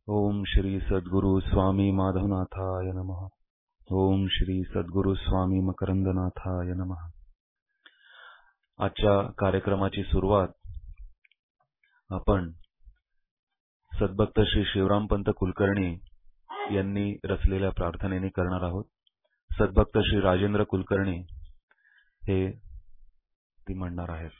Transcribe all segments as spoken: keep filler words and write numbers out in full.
ओम श्री सद्गुरु स्वामी माधवनाथाय नमः. ओम श्री सद्गुरु स्वामी मकरंदनाथाय नमः. आजच्या कार्यक्रमाची सुरुवात आपण सद्भक्त श्री शिवरामपंत कुलकर्णी यांनी रचलेल्या प्रार्थनेने करणार आहोत. सद्भक्त श्री राजेंद्र कुलकर्णी हे ती म्हणणार आहेत.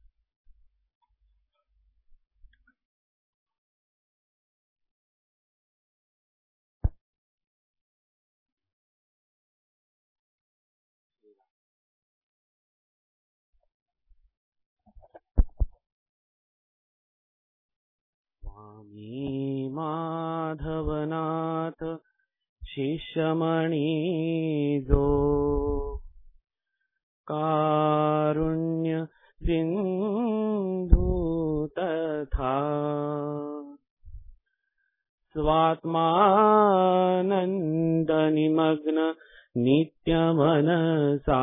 स्वामी माधवनाथ शिष्यमणि जो कारुण्य सिंधु तथा स्वात्मानंद निमग्न नित्य मनसा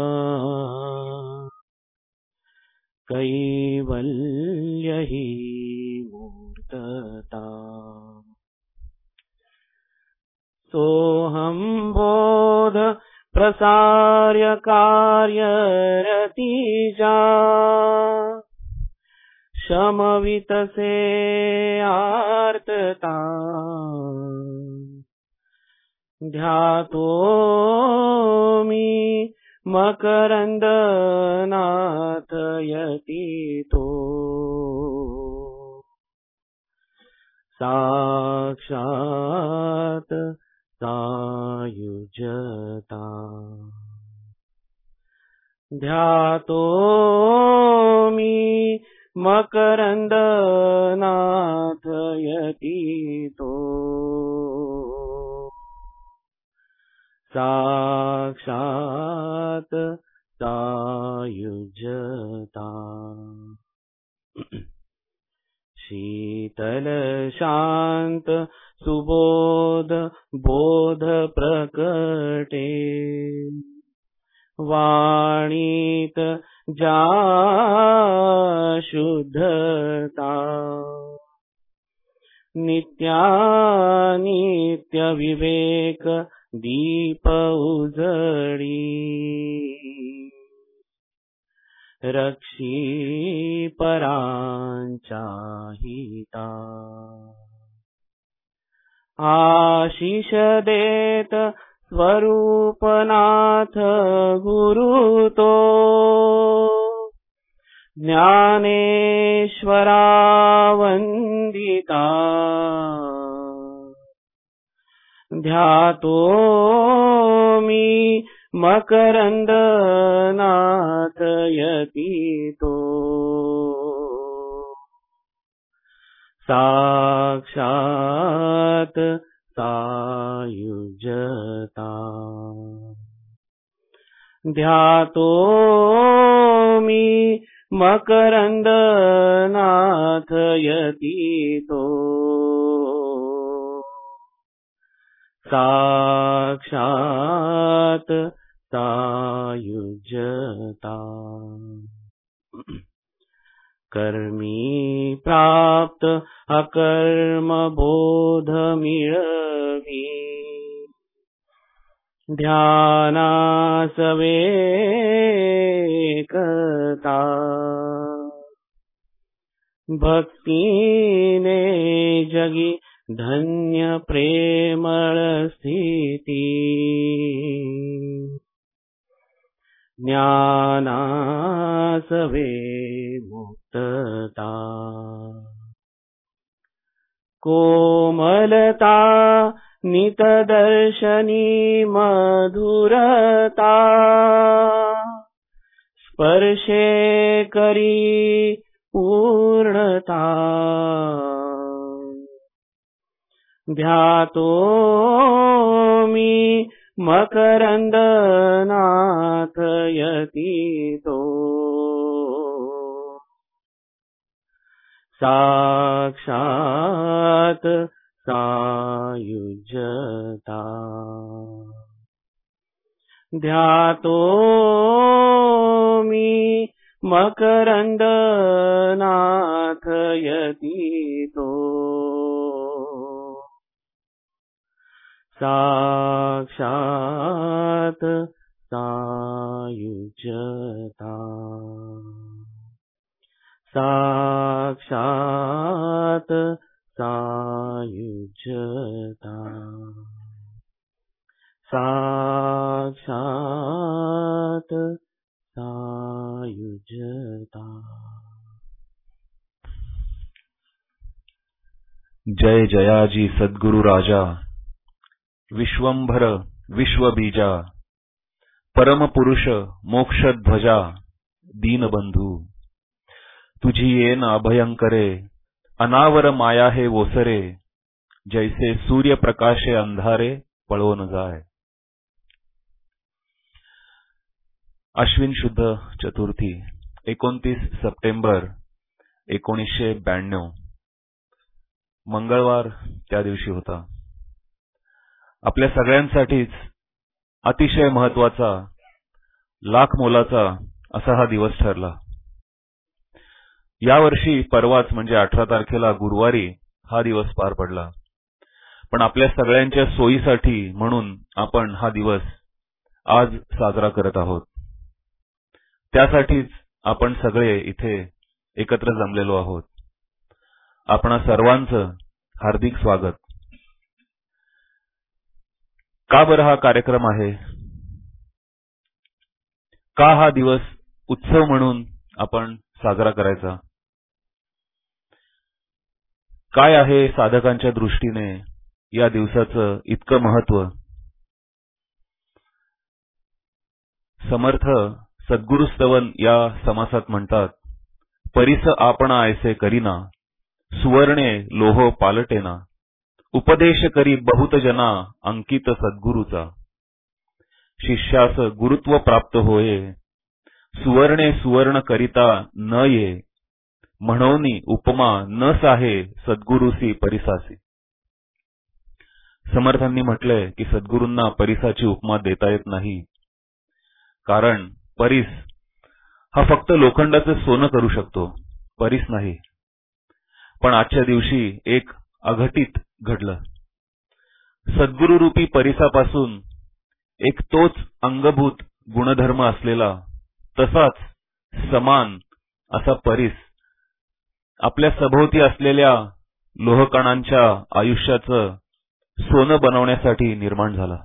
कैवल्य ही मूर्तता सोहम बोध प्रसार्य कार्य रतिजा शमवित से आर्तता ध्यातो मी मकरंद नाथ यतीतो साक्षात सायुज्यता ध्यातो मी मकरंद नाथ यतीतो साक्षात सायुज्यता शीतल शांत सुबोध बोध प्रकटे वाणीत जा शुद्धता नित्यानित्य विवेक दीप उजड़ी रक्षी परांचा हिता आशीष देत स्वरूपनाथ गुरु तो ज्ञानेश्वरा वंदिता ध्यातो मी मकरंद नाथ यतीतो साक्षात सायुज्यता ध्यातो मी मकरंद नाथ यतीतो साक्षात सायुज्यता कर्मी प्राप्त अकर्म बोध मिळवी ध्यानासवेकता भक्तीने जगी धन्य प्रेमळ स्थिती ज्ञानासवे मुक्तता कोमलता नितदर्शनी मधुरता स्पर्शे करी पूर्णता ध्यातो मी मकरंद नाथ यतीतो साक्षात सायुज्यता ध्यातो मी मकरंद नाथ यतीतो साक्षात् सायुज्यता साक्षात् सायुज्यता साक्षात् सायुज्यता। जय जयाजी सद्गुरु राजा, विश्वंभर विश्वबीजा, परम पुरुष मोक्ष ध्वजा, दीनबंधू तुझी येन अभयंकरे, अनावर माया हे ओसरे, जैसे सूर्य प्रकाशे अंधारे पळवून जाय। अश्विन शुद्ध चतुर्थी एकोणतीस सप्टेंबर एकोणीसशे ब्याण्णव मंगळवार त्या दिवशी होता। आपल्या सगळ्यांसाठीच अतिशय महत्वाचा, लाख मोलाचा असा हा दिवस ठरला। यावर्षी परवाच म्हणजे अठरा तारखेला गुरुवारी हा दिवस पार पडला, पण आपल्या सगळ्यांच्या सोयीसाठी म्हणून आपण हा दिवस आज साजरा करत आहोत। त्यासाठीच आपण सगळे इथे एकत्र जमलेलो आहोत। आपणा सर्वांचं हार्दिक स्वागत। का बरं हा कार्यक्रम आहे, का हा दिवस उत्सव म्हणून आपण साजरा करायचा, काय आहे साधकांच्या दृष्टीने या दिवसाचं इतकं महत्व। समर्थ सद्गुरुस्तवन या समासात म्हणतात, परिस आपणा ऐसे करीना, सुवर्णे लोह पालटेना, उपदेश करी बहुत जना, अंकित सद्गुरूचा। शिष्यास गुरुत्व प्राप्त होये, सुवर्णे सुवर्ण करिता न ये, म्हणोनी उपमा न साहे सद्गुरूसी परिसासी। समर्थांनी म्हटलंय की सद्गुरूंना परिसाची उपमा देता येत नाही, कारण परिस हा फक्त लोखंडाचं सोनं करू शकतो, परिस नाही। पण आजच्या दिवशी एक अघटित घडलं। सद्गुरू रूपी परिसापासून एक तोच अंगभूत गुणधर्म असलेला, तसाच समान असा परिस आपल्या सभोवती असलेल्या लोहकणांच्या आयुष्याचं सोनं बनवण्यासाठी निर्माण झाला।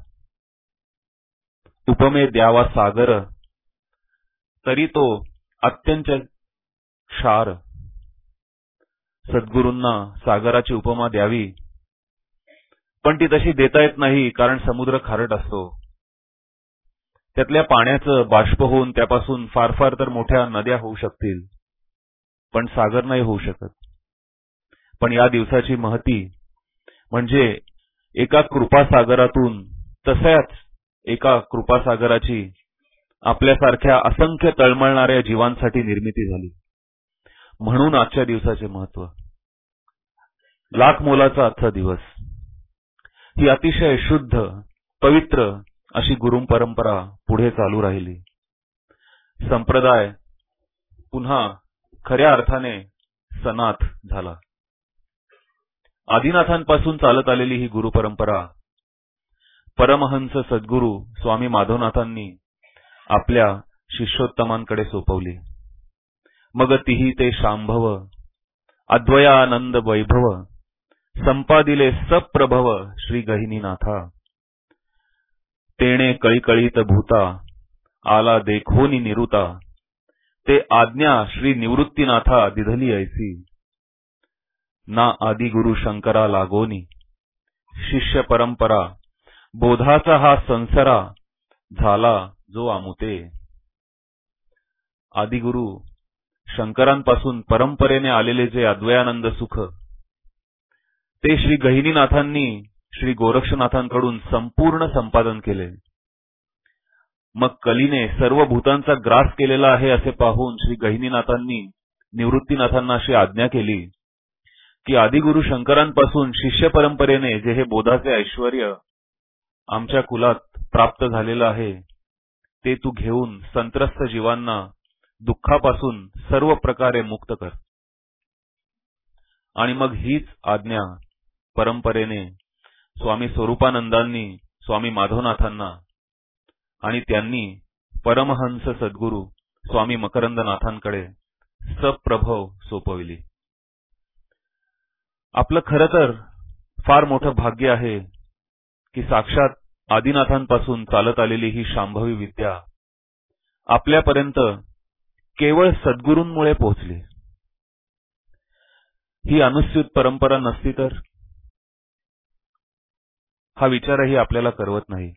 उपमे द्यावा सागर, तरी तो अत्यंत क्षार। सद्गुरूंना सागराची उपमा द्यावी, पण ती तशी देता येत नाही, कारण समुद्र खारट असतो। त्यातल्या पाण्याचं बाष्प होऊन त्यापासून फार फार तर मोठ्या नद्या होऊ शकतील, पण सागर नाही होऊ शकत। पण या दिवसाची महती म्हणजे एका कृपासागरातून तशाच एका कृपासागराची आपल्यासारख्या असंख्य तळमळणाऱ्या जीवांसाठी निर्मिती झाली, म्हणून आजच्या दिवसाचे महत्त्व। लाख मोलाचा आजचा दिवस, ही अतिशय शुद्ध पवित्र अशी गुरु परंपरा पुढे चालू राहिली। संप्रदाय पुन्हा खऱ्या अर्थाने सनाथ झाला। आदिनाथांपासून चालत आलेली ही गुरु परंपरा परमहंस सद्गुरू स्वामी माधवनाथांनी आपल्या शिष्योत्तमांकडे सोपवली। मग तीही ते शांभव, अद्वयानंद वैभव, संपादिले सप्रभव श्री गहिनीनाथा। तेणे कळीकळीत भूता, आला देखोनी निरुता, ते आज्ञा श्री निवृत्तीनाथा दिधली ऐसी। ना आदि गुरु शंकरा लागोनी, शिष्य परंपरा बोधाचा हा संसरा, झाला जो आमुते। आदिगुरु शंकरांपासून परंपरेने आलेले जे अद्वयानंद सुख, ते श्री गहिनीनाथांनी श्री गोरक्षनाथांकडून संपूर्ण संपादन केले। मग कलीने सर्व भूतांचा ग्रास केलेला आहे असे पाहून श्री गहिनीनाथांनी निवृत्तीनाथांना अशी आज्ञा केली की आदिगुरु शंकरांपासून शिष्य परंपरेने जे हे बोधाचे ऐश्वर्य आमच्या कुलात प्राप्त झालेलं आहे, ते तू घेऊन संत्रस्त जीवांना दुःखापासून सर्व प्रकारे मुक्त कर। आणि मग हीच आज्ञा परंपरेने स्वामी स्वरूपानंदांनी स्वामी माधवनाथांना आणि त्यांनी परमहंस सद्गुरू स्वामी मकरंदनाथांकडे सप्रभव सोपविली. आपलं खरं तर फार मोठं भाग्य आहे की साक्षात आदिनाथांपासून चालत आलेली ही शांभवी विद्या आपल्यापर्यंत केवळ सद्गुरूंमुळे पोहोचली. ही अनुस्यूत परंपरा नसती तर हा विचारही आपल्याला करवत नाही.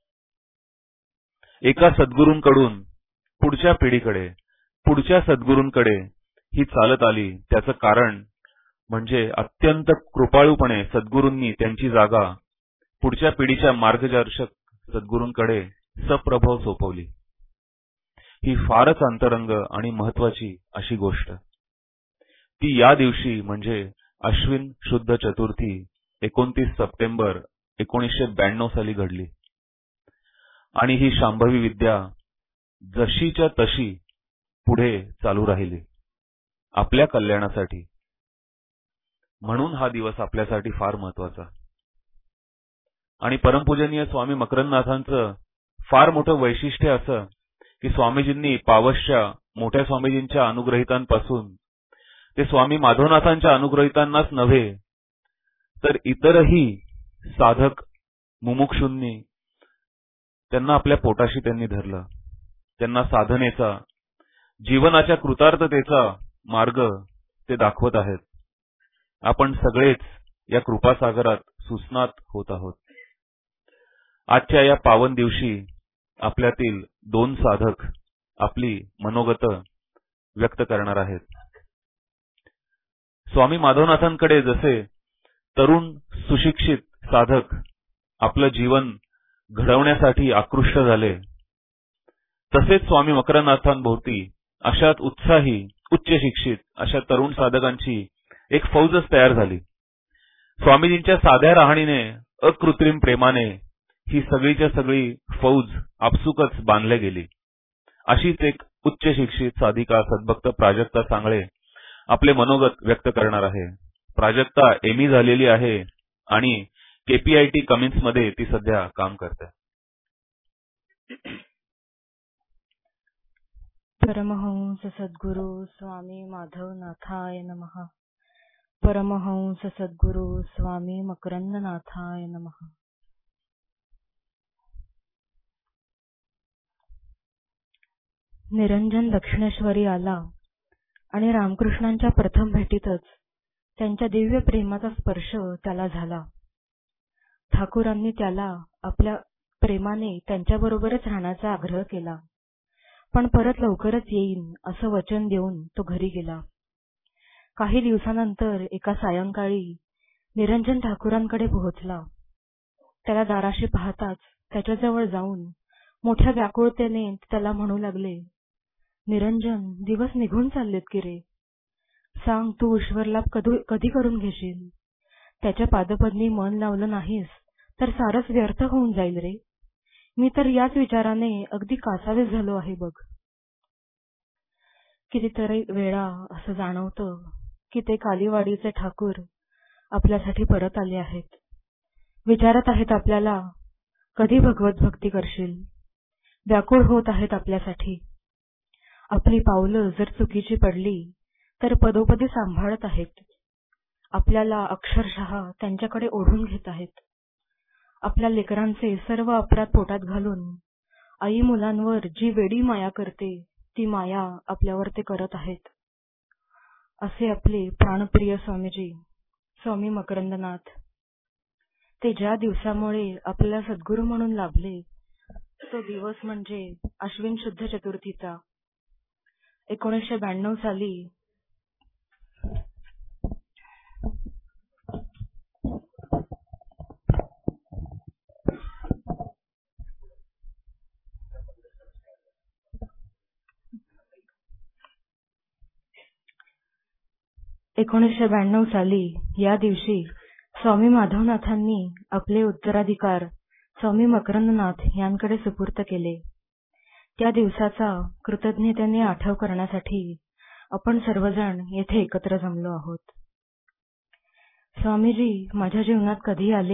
एका सद्गुरूंकडून पुढच्या पिढीकडे, पुढच्या सद्गुरूंकडे ही चालत आली. त्याचं कारण म्हणजे अत्यंत कृपाळूपणे सद्गुरूंनी त्यांची जागा पुढच्या पिढीच्या मार्गदर्शक सद्गुरूंकडे सप्रभव सोपवली. ही फारच अंतरंग आणि महत्वाची अशी गोष्ट ती या दिवशी म्हणजे अश्विन शुद्ध चतुर्थी एकोणतीस सप्टेंबर एकोणीसशे ब्याण्णव साली घडली. आणि ही शांभवी विद्या जशीच्या तशी पुढे चालू राहिली आपल्या कल्याणासाठी. म्हणून हा दिवस आपल्यासाठी फार महत्वाचा. आणि परमपूजनीय स्वामी मकरंदनाथांचं फार मोठं वैशिष्ट्य असं की स्वामीजींनी पावसच्या मोठ्या स्वामीजींच्या अनुग्रहितांपासून ते स्वामी माधवनाथांच्या अनुग्रहितांनाच नव्हे तर इतरही साधक मुमुक्षूंनी त्यांना आपल्या पोटाशी त्यांनी धरलं. त्यांना साधनेचा, जीवनाच्या कृतार्थतेचा मार्ग ते दाखवत आहेत. आपण सगळेच या कृपासागरात सुस्नात होत आहोत. आजच्या या पावन दिवशी आपल्यातील दोन साधक आपली मनोगत व्यक्त करणार आहेत. स्वामी माधवनाथांकडे जसे तरुण सुशिक्षित साधक आपलं जीवन घडवण्यासाठी आकृष्ट झाले, तसेच स्वामी मकरंदनाथांभोवती अशाच उत्साही, उच्च शिक्षित अशा तरुण साधकांची एक फौजच तयार झाली. स्वामीजींच्या साध्या राहणीने, अकृत्रिम प्रेमाने ही सगळीच्या सगळी फौज आपसुकच बांधल्या गेली. अशीच एक उच्च शिक्षित साधिका सद्भक्त प्राजक्ता सांगळे आपले मनोगत व्यक्त करणार आहे. प्राजक्ता एमई झालेली आहे आणि केपीआयटी कमिन्स मध्ये ती सध्या काम करते. परमहंस सद्गुरु स्वामी माधवनाथाय नमः. परमहंस सद्गुरु स्वामी मकरंदनाथाय नमः. निरंजन दक्षिणेश्वरी आला आणि रामकृष्णांच्या प्रथम भेटीतच त्यांच्या दिव्य प्रेमाचा स्पर्श त्याला झाला. ठाकूरांनी त्याला आपल्या प्रेमाने त्यांच्याबरोबरच राहण्याचा आग्रह केला, पण परत लवकरच येईन असं वचन देऊन तो घरी गेला. काही दिवसानंतर एका सायंकाळी निरंजन ठाकूरांकडे पोहोचला. त्याला दाराशी पाहताच त्याच्याजवळ जाऊन मोठ्या व्याकुळतेने त्याला म्हणू लागले, निरंजन, दिवस निघून चाललेत की रे. सांग, तू ईश्वरलाभ कधी करून घेशील? त्याच्या पादपद्मी मन लावलं नाहीस तर सारच व्यर्थ होऊन जाईल रे. मी तर याच विचाराने अगदी कासावीस झालो आहे बघ. कितीतरी वेळा असं जाणवतं की ते कालीवाडीचे ठाकूर आपल्यासाठी परत आले आहेत. विचारत आहेत आपल्याला, कधी भगवत भक्ती करशील? व्याकुळ होत आहेत आपल्यासाठी. आपली पावलं जर चुकीची पडली तर पदोपदी सांभाळत आहेत. आपल्याला अक्षरशः त्यांच्याकडे ओढून घेत आहेत. आपल्या लेकरांचे सर्व अपराध पोटात घालून आई मुलांवर जी वेडी माया करते ती माया आपल्यावर ते करत आहेत. असे आपले प्राणप्रिय स्वामीजी स्वामी मकरंदनाथ. ते ज्या दिवसामुळे आपल्याला सद्गुरू म्हणून लाभले तो दिवस म्हणजे अश्विन शुद्ध चतुर्थीचा. एकोणीसशे ब्याण्णव साली एकोणीसशे ब्याण्णव साली या दिवशी स्वामी माधवनाथांनी आपले उत्तराधिकार स्वामी मकरंदनाथ यांकडे सुपूर्त केले. त्या दिवसाचा कृतज्ञतेने आठव करण्यासाठी आपण सर्वजण येथे एकत्र जमलो आहोत. स्वामीजी माझ्या जीवनात कधी आले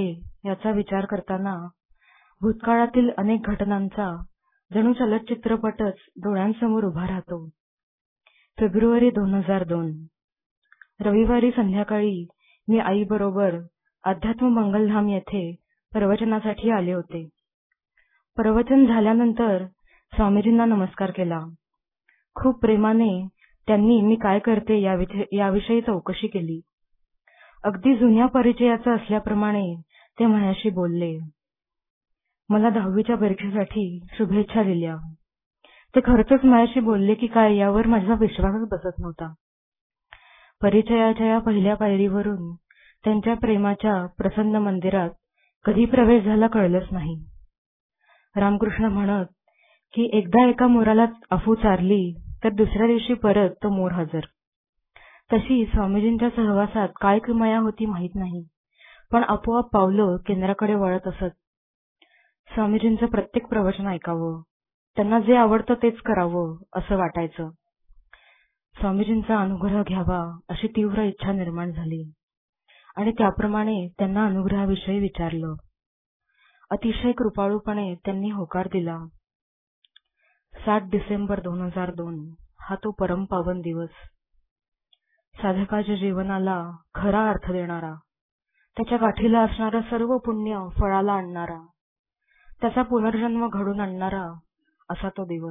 याचा विचार करताना भूतकाळातील अनेक घटनांचा जणू चलचित्रपटच डोळ्यांसमोर उभा राहतो. फेब्रुवारी दोन हजार दोन. रविवारी संध्याकाळी मी आईबरोबर अध्यात्म मंगलधाम येथे प्रवचनासाठी आले होते. प्रवचन झाल्यानंतर स्वामीजींना नमस्कार केला. खूप प्रेमाने त्यांनी मी काय करते याविषयी चौकशी केली. अगदी जुन्या परिचयाचं असल्याप्रमाणे ते माझ्याशी बोलले. मला दहावीच्या परीक्षेसाठी शुभेच्छा दिल्या. ते खरंच माझ्याशी बोलले की काय यावर माझा विश्वासच बसत नव्हता. परिचयाच्या या पहिल्या पायरीवरून त्यांच्या प्रेमाच्या प्रसन्न मंदिरात कधी प्रवेश झाला कळलंच नाही. रामकृष्ण म्हणत की एकदा एका मोराला अफू चारली तर दुसऱ्या दिवशी परत तो मोर हजर. तशी स्वामीजींच्या सहवासात काय किमया होती माहीत नाही, पण आपोआप पावलं केंद्राकडे वळत असत. स्वामीजींचं प्रत्येक प्रवचन ऐकावं, त्यांना जे आवडतं तेच करावं असं वाटायचं. स्वामीजींचा अनुग्रह घ्यावा अशी तीव्र इच्छा निर्माण झाली आणि त्याप्रमाणे त्यांना अनुग्रहाविषयी विचारलं. अतिशय कृपाळूपणे त्यांनी होकार दिला. सात डिसेंबर दोन हजार दोन हा तो परमपावन दिवस. साधकाच्या जीवनाला खरा अर्थ देणारा, त्याच्या गाठीला असणारं सर्व पुण्य फळाला आणणारा, त्याचा पुनर्जन्म घडून आणणारा असा तो दिवस.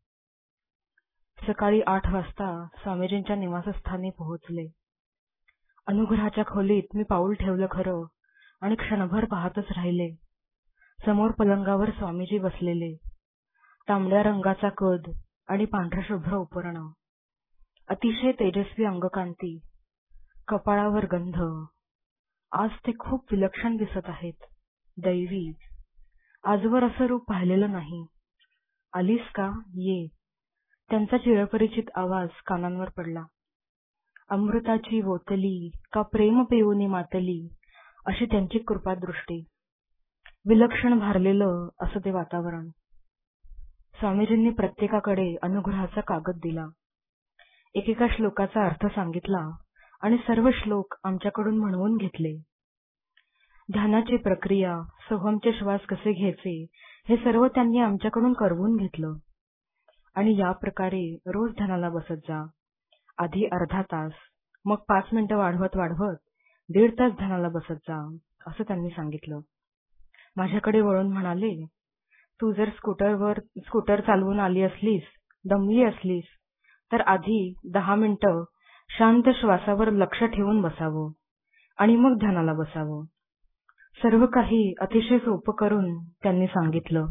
सकाळी आठ वाजता स्वामीजींच्या निवासस्थानी पोहोचले. अनुग्रहाच्या खोलीत मी पाऊल ठेवलं खरं, आणि क्षणभर पाहतच राहिले. समोर पलंगावर स्वामीजी बसलेले, तांबड्या रंगाचा कद आणि पांढरं शुभ्र उपरण, अतिशय तेजस्वी अंगकांती, कपाळावर गंध. आज ते खूप विलक्षण दिसत आहेत, दैवी. आजवर असं रूप पाहिलेलं नाही. आलीस का? ये. त्यांचा चिरपरिचित आवाज कानांवर पडला. अमृताची वोतली का प्रेम पिऊनी मातली अशी त्यांची कृपादृष्टी. विलक्षण भारलेलं असं ते वातावरण. स्वामीजींनी प्रत्येकाकडे अनुग्रहाचा कागद दिला. एकेका श्लोकाचा अर्थ सांगितला आणि सर्व श्लोक आमच्याकडून म्हणवून घेतले. ध्यानाची प्रक्रिया, सोहमचे श्वास कसे घ्यायचे हे सर्व त्यांनी आमच्याकडून करवून घेतलं. आणि या प्रकारे रोज ध्यानाला बसत जा. आधी अर्धा तास, मग पाच मिनिटं वाढवत वाढवत दीड तास ध्यानाला बसत जा असं त्यांनी सांगितलं. माझ्याकडे वळून म्हणाले, तू जर स्कूटरवर स्कूटर चालवून आली असलीस, दमली असलीस, तर आधी दहा मिनिटं शांत श्वासावर लक्ष ठेवून बसावं आणि मग ध्यानाला बसावं. सर्व काही अतिशय सोपं करून त्यांनी सांगितलं.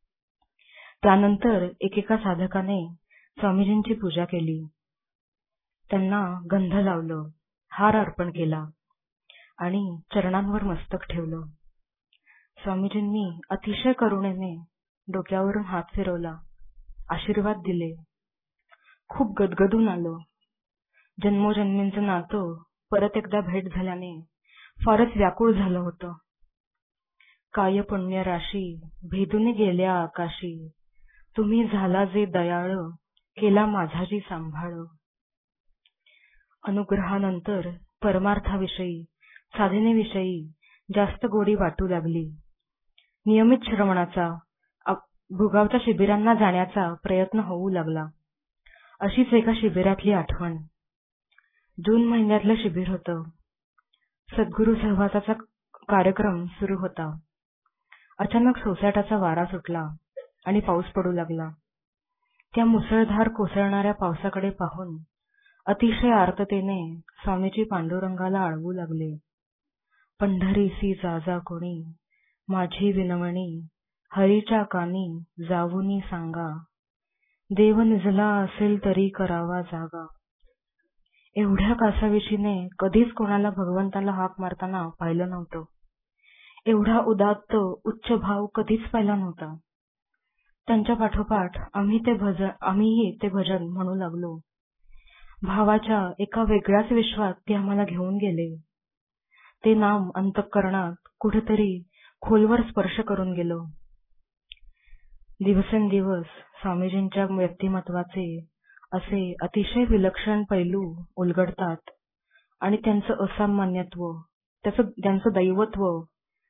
त्यानंतर एकेका साधकाने स्वामीजींची पूजा केली. त्यांना गंध लावलं, हार अर्पण केला आणि चरणांवर मस्तक ठेवलं. स्वामीजींनी अतिशय करुणेने डोक्यावरून हात फिरवला, आशीर्वाद दिले. खूप गदगदून आलं. जन्मोजन्मींचं नातं परत एकदा भेट झाल्याने फारच व्याकुळ झालं होतं. काय पुण्य राशी भेदून गेल्या आकाशी, तुम्ही झाला जे दयाळ, केला माझा जी सांभाळ. अनुग्रहानंतर परमार्थाविषयी, साधनेविषयी जास्त गोडी वाटू लागली. नियमित श्रवणाचा, भुगावच्या शिबिरांना जाण्याचा प्रयत्न होऊ लागला. अशीच एका शिबिरातली आठवण. जून महिन्यातलं शिबिर होतं. सद्गुरू सहवासाचा कार्यक्रम सुरू होता. अचानक सोसाट्याचा वारा सुटला आणि पाऊस पडू लागला. त्या मुसळधार कोसळणाऱ्या पावसाकडे पाहून अतिशय आर्ततेने स्वामीजी पांडुरंगाला आळवू लागले. पंढरीसी जा जा कोणी, माझी विनवणी हरीच्या कानी जाऊनी सांगा, देव निजला असेल तरी करावा जागा. एवढ्या कासाविशीने कधीच कोणाला भगवंताला हाक मारताना पाहिलं नव्हतं. एवढा उदात्त उच्च भाव कधीच पाहिला नव्हता. त्यांच्या पाठोपाठ आम्ही ते भजन आम्हीही ते भजन म्हणू लागलो. भावाच्या एका वेगळ्याच विश्वात ते आम्हाला घेऊन गेले. ते नाम अंतःकरणात कुठेतरी खोलवर स्पर्श करून गेलं. दिवसेंदिवस स्वामीजींच्या व्यक्तिमत्वाचे असे अतिशय विलक्षण पैलू उलगडतात आणि त्यांचं असामान्यत्व, त्याचं त्यांचं दैवत्व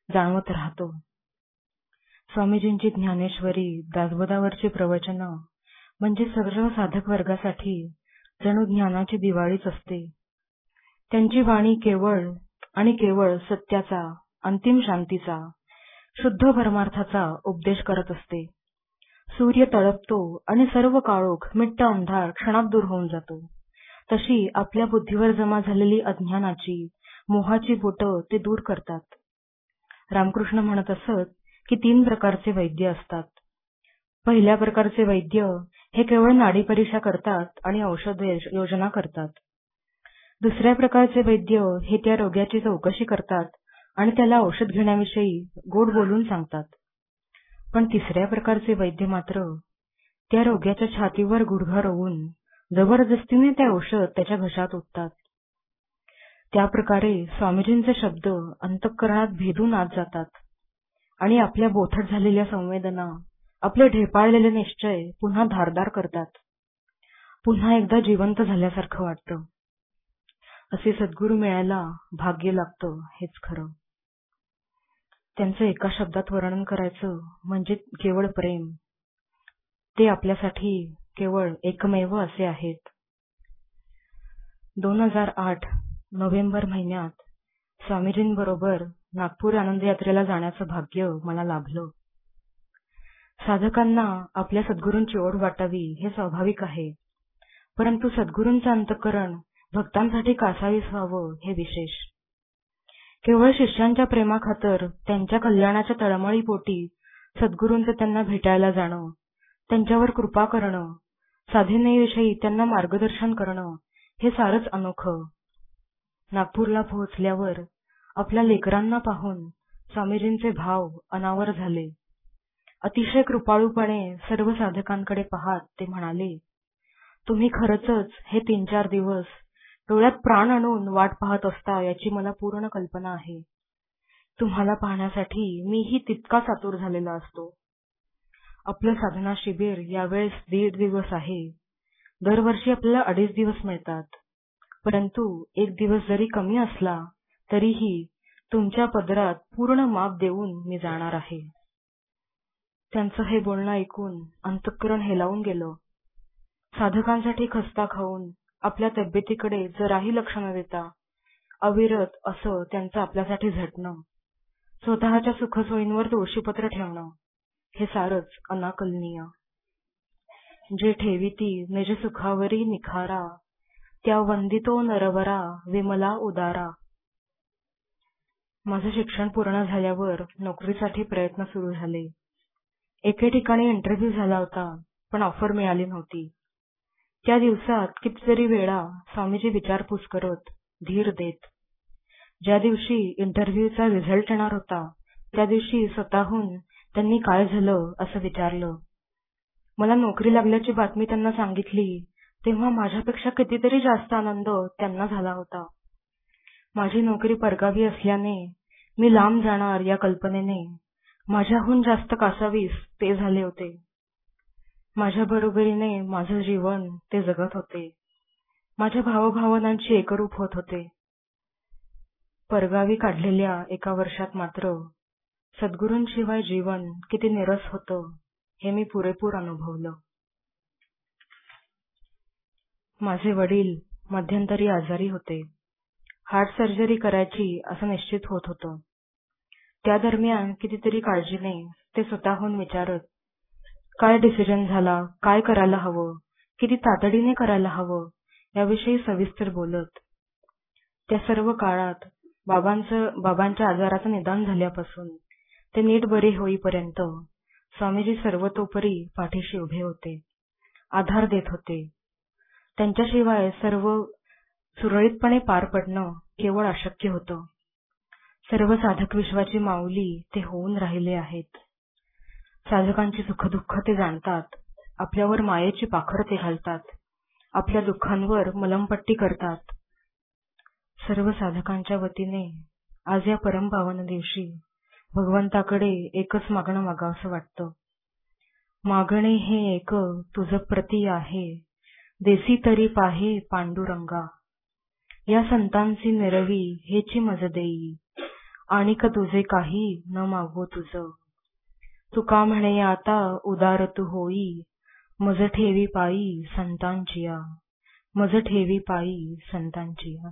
जाणवत राहतो. स्वामीजींची ज्ञानेश्वरी, दासबोधावरची प्रवचन म्हणजे सर्व साधक वर्गासाठी जणू ज्ञानाची दिवाळीच असते. त्यांची वाणी केवळ आणि केवळ सत्याचा, अंतिम शांतीचा, शुद्ध परमार्थाचा उपदेश करत असते. सूर्य तळपतो आणि सर्व काळोख, मिट्ट अंधार क्षणात दूर होऊन जातो, तशी आपल्या बुद्धीवर जमा झालेली अज्ञानाची, मोहाची बोटं ते दूर करतात. रामकृष्ण म्हणत असत की तीन प्रकारचे वैद्य असतात. पहिल्या प्रकारचे वैद्य हे केवळ नाडी परीक्षा करतात आणि औषध योजना करतात. दुसऱ्या प्रकारचे वैद्य हे त्या रोग्याची चौकशी करतात आणि त्याला औषध घेण्याविषयी गोड बोलून सांगतात. पण तिसऱ्या प्रकारचे वैद्य मात्र त्या रोग्याच्या छातीवर गुडघा रोवून जबरदस्तीने ते औषध त्याच्या घशात ओततात. त्या प्रकारे स्वामीजींचे शब्द अंतःकरणात भेदून आत जातात आणि आपल्या बोथट झालेल्या संवेदना, आपले ढेपाळलेले निश्चय पुन्हा धारदार करतात. पुन्हा एकदा जिवंत झाल्यासारखं वाटतं. असे सद्गुरू मिळायला भाग्य लागतं, हेच खरं. त्यांचं एका शब्दात वर्णन करायचं म्हणजे केवळ प्रेम. ते आपल्यासाठी केवळ एकमेव असे आहेत. दोन हजार आठ नोव्हेंबर महिन्यात स्वामीजींबरोबर नागपूर आनंद यात्रेला जाण्याचं भाग्य मला लाभलं. साधकांना आपल्या सद्गुरूंची ओढ वाटावी हे स्वाभाविक आहे, परंतु सद्गुरूंचं अंतःकरण भक्तांसाठी कासावीस व्हावं हे विशेष. केवळ शिष्यांच्या प्रेमाखातर, त्यांच्या कल्याणाच्या तळमळीपोटी सद्गुरूंचं त्यांना भेटायला जाणं, त्यांच्यावर कृपा करणं, साधनेविषयी त्यांना मार्गदर्शन करणं हे सारंच अनोखं. नागपूरला पोहोचल्यावर आपल्या लेकरांना पाहून स्वामीजींचे भाव अनावर झाले. अतिशय कृपाळूपणे सर्व साधकांकडे पाहत ते म्हणाले, तुम्ही खरंच हे तीन चार दिवस डोळ्यात प्राण आणून वाट पाहत असता याची मला पूर्ण कल्पना आहे. तुम्हाला पाहण्यासाठी मीही तितकाच आतुर झालेला असतो. आपलं साधना शिबिर यावेळेस दीड दिवस आहे. दरवर्षी आपल्याला अडीच दिवस मिळतात, परंतु एक दिवस जरी कमी असला तरीही तुमच्या पदरात पूर्ण माप देऊन मी जाणार आहे. त्यांचं हे बोलणं ऐकून अंतःकरण हेलावून गेलं. साधकांसाठी खस्ता खाऊन आपल्या तब्येतीकडे जराही लक्ष न देता अविरत असं त्यांचं आपल्यासाठी झटणं, स्वतःच्या सुखसोयींवर तुळशीपत्र ठेवणं हे सारंच अनाकलनीय. जे ठेविती निज सुखावरी निखारा, त्या वंदितो नरवरा विमला उदारा. माझं शिक्षण पूर्ण झाल्यावर नोकरीसाठी प्रयत्न सुरू झाले. एके ठिकाणी इंटरव्ह्यू झाला होता, पण ऑफर मिळाली नव्हती. त्या दिवसात कितीतरी वेळा स्वामीजी विचारपूस करत, धीर देत. ज्या दिवशी इंटरव्ह्यूचा रिझल्ट येणार होता त्या दिवशी स्वतःहून त्यांनी काय झालं असं विचारलं. मला नोकरी लागल्याची बातमी त्यांना सांगितली तेव्हा माझ्यापेक्षा कितीतरी जास्त आनंद त्यांना झाला होता. माझी नोकरी परगावी असल्याने मी लांब जाणार या कल्पनेने माझ्याहून जास्त कासावीस ते झाले होते. माझ्या बरोबरीने माझं जीवन ते जगत होते. माझ्या भावभावनांची एकरूप होत होते. परगावी काढलेल्या एका वर्षात मात्र सद्गुरूंशिवाय जीवन किती निरस होतं हे मी पुरेपूर अनुभवलं. माझे वडील मध्यंतरी आजारी होते. हार्ट सर्जरी करायची असं निश्चित होत होतं. त्या दरम्यान कितीतरी काळजीने ते स्वतःहून विचारत, काय डिसिजन झाला, काय करायला हवं, किती तातडीने करायला हवं याविषयी सविस्तर बोलत. त्या सर्व काळात बाबांचं बाबांच्या आजाराचं निदान झाल्यापासून ते नीट बरे होईपर्यंत स्वामीजी सर्वतोपरी पाठीशी उभे होते, आधार देत होते. त्यांच्याशिवाय सर्व सुरळीतपणे पार पडणं केवळ अशक्य होतं. सर्व साधक विश्वाची माऊली ते होऊन राहिले आहेत. साधकांची सुखदुःख ते जाणतात. आपल्यावर मायेची पाखर ते घालतात. आपल्या दुःखांवर मलमपट्टी करतात. सर्व साधकांच्या वतीने आज या परमपावन दिवशी भगवंताकडे एकच मागणं मागावंसं वाटतं. मागणे हे एक तुझ प्रती आहे, देसी तरी पाहे पांडुरंगा. या संतांची निरवी हेची मज देई, आणिक तुझे काही न मागो तुझ. तुका म्हणे आता उदार तू होई, मज ठेवी पायी संतांचिया, मज ठेवी पायी संतांचिया.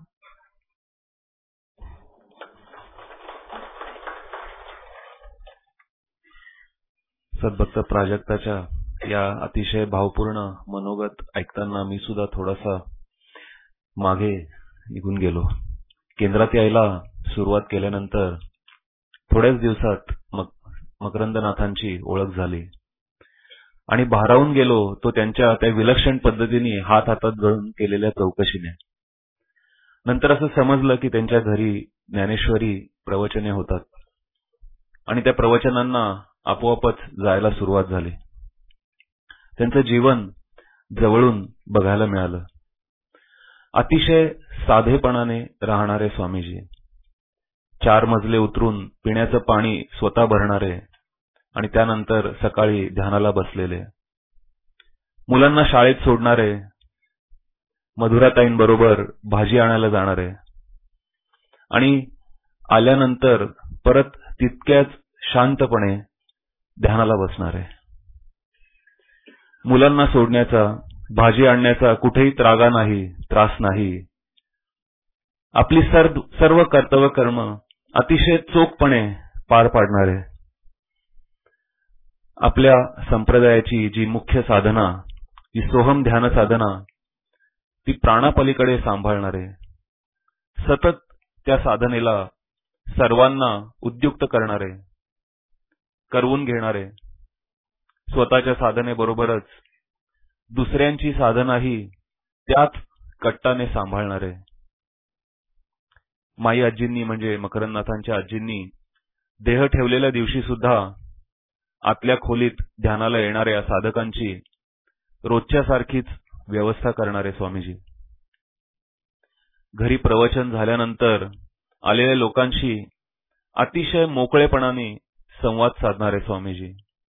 सद्भक्त प्राजक्ताच्या या अतिशय भावपूर्ण मनोगत ऐकताना मी सुद्धा थोडासा मागे निघून गेलो. केंद्रात यायला सुरुवात केल्यानंतर थोड्याच दिवसात मक मकरंदनाथांची ओळख झाली आणि भारावून गेलो तो त्यांच्या त्या विलक्षण पद्धतीने हात हातात धरून केलेल्या चौकशीने. नंतर असं समजलं की त्यांच्या घरी ज्ञानेश्वरी प्रवचने होतात आणि त्या प्रवचनांना आपोआपच जायला सुरुवात झाली. त्यांचं जीवन जवळून बघायला मिळालं. अतिशय साधेपणाने राहणारे स्वामीजी, चार मजले उतरून पिण्याचं पाणी स्वतः भरणारे आणि त्यानंतर सकाळी ध्यानाला बसलेले, मुलांना शाळेत सोडणारे, मधुराताईंबरोबर भाजी आणायला जाणारे आणि आल्यानंतर परत तितक्याच शांतपणे ध्यानाला बसणारे. मुलांना सोडण्याचा, भाजी आणण्याचा कुठेही त्रागा नाही, त्रास नाही. आपली सर्व सर्व कर्तव्य कर्म अतिशय चोखपणे पार पाडणारे. आपल्या संप्रदायाची जी मुख्य साधना, जी सोहम ध्यान साधना, ती प्राणापलीकडे सांभाळणारे, सतत त्या साधनेला सर्वांना उद्युक्त करणारे, करवून घेणारे, स्वतःच्या साधनेबरोबरच दुसऱ्यांची साधनाही त्याच कट्टाने सांभाळणारे. माई आजींनी म्हणजे मकरंदनाथांच्या आजींनी देह ठेवलेल्या दिवशी सुद्धा आतल्या खोलीत ध्यानाला येणाऱ्या साधकांची रोजच्या सारखीच व्यवस्था करणारे स्वामीजी. घरी प्रवचन झाल्यानंतर आलेल्या लोकांशी अतिशय मोकळेपणाने संवाद साधणारे स्वामीजी.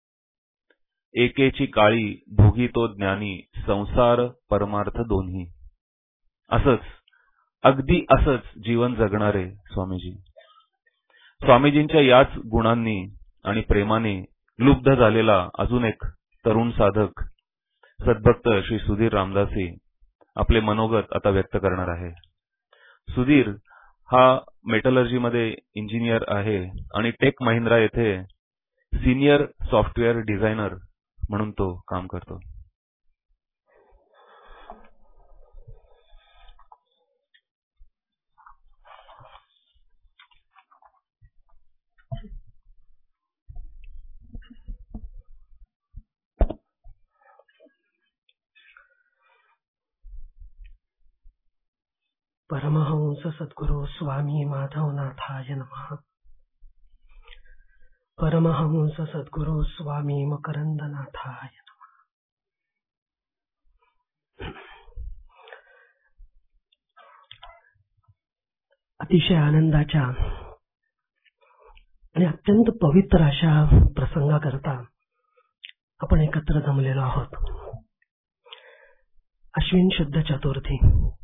एकेची काळी भोगी तो ज्ञानी, संसार परमार्थ दोन्ही. असंच अगदी असंच जीवन जगणारे स्वामीजी. स्वामीजींच्या याच गुणांनी आणि प्रेमाने लुब्ध झालेला अजून एक तरुण साधक सद्भक्त श्री सुधीर रामदासी आपले मनोगत आता व्यक्त करणार आहे. सुधीर हा मेटलर्जीमध्ये इंजिनियर आहे आणि टेक महिंद्रा येथे सिनियर सॉफ्टवेअर डिझायनर म्हणून तो काम करतो. परमहंस सद्गुरु स्वामी माधवनाथाय नमः. परमहंस सद्गुरु स्वामी मकरंदनाथाय नमः. अतिशय आनंदाच्या आणि अत्यंत पवित्र अशा प्रसंगाकरता आपण एकत्र जमलेलो आहोत. अश्विन शुद्ध चतुर्थी.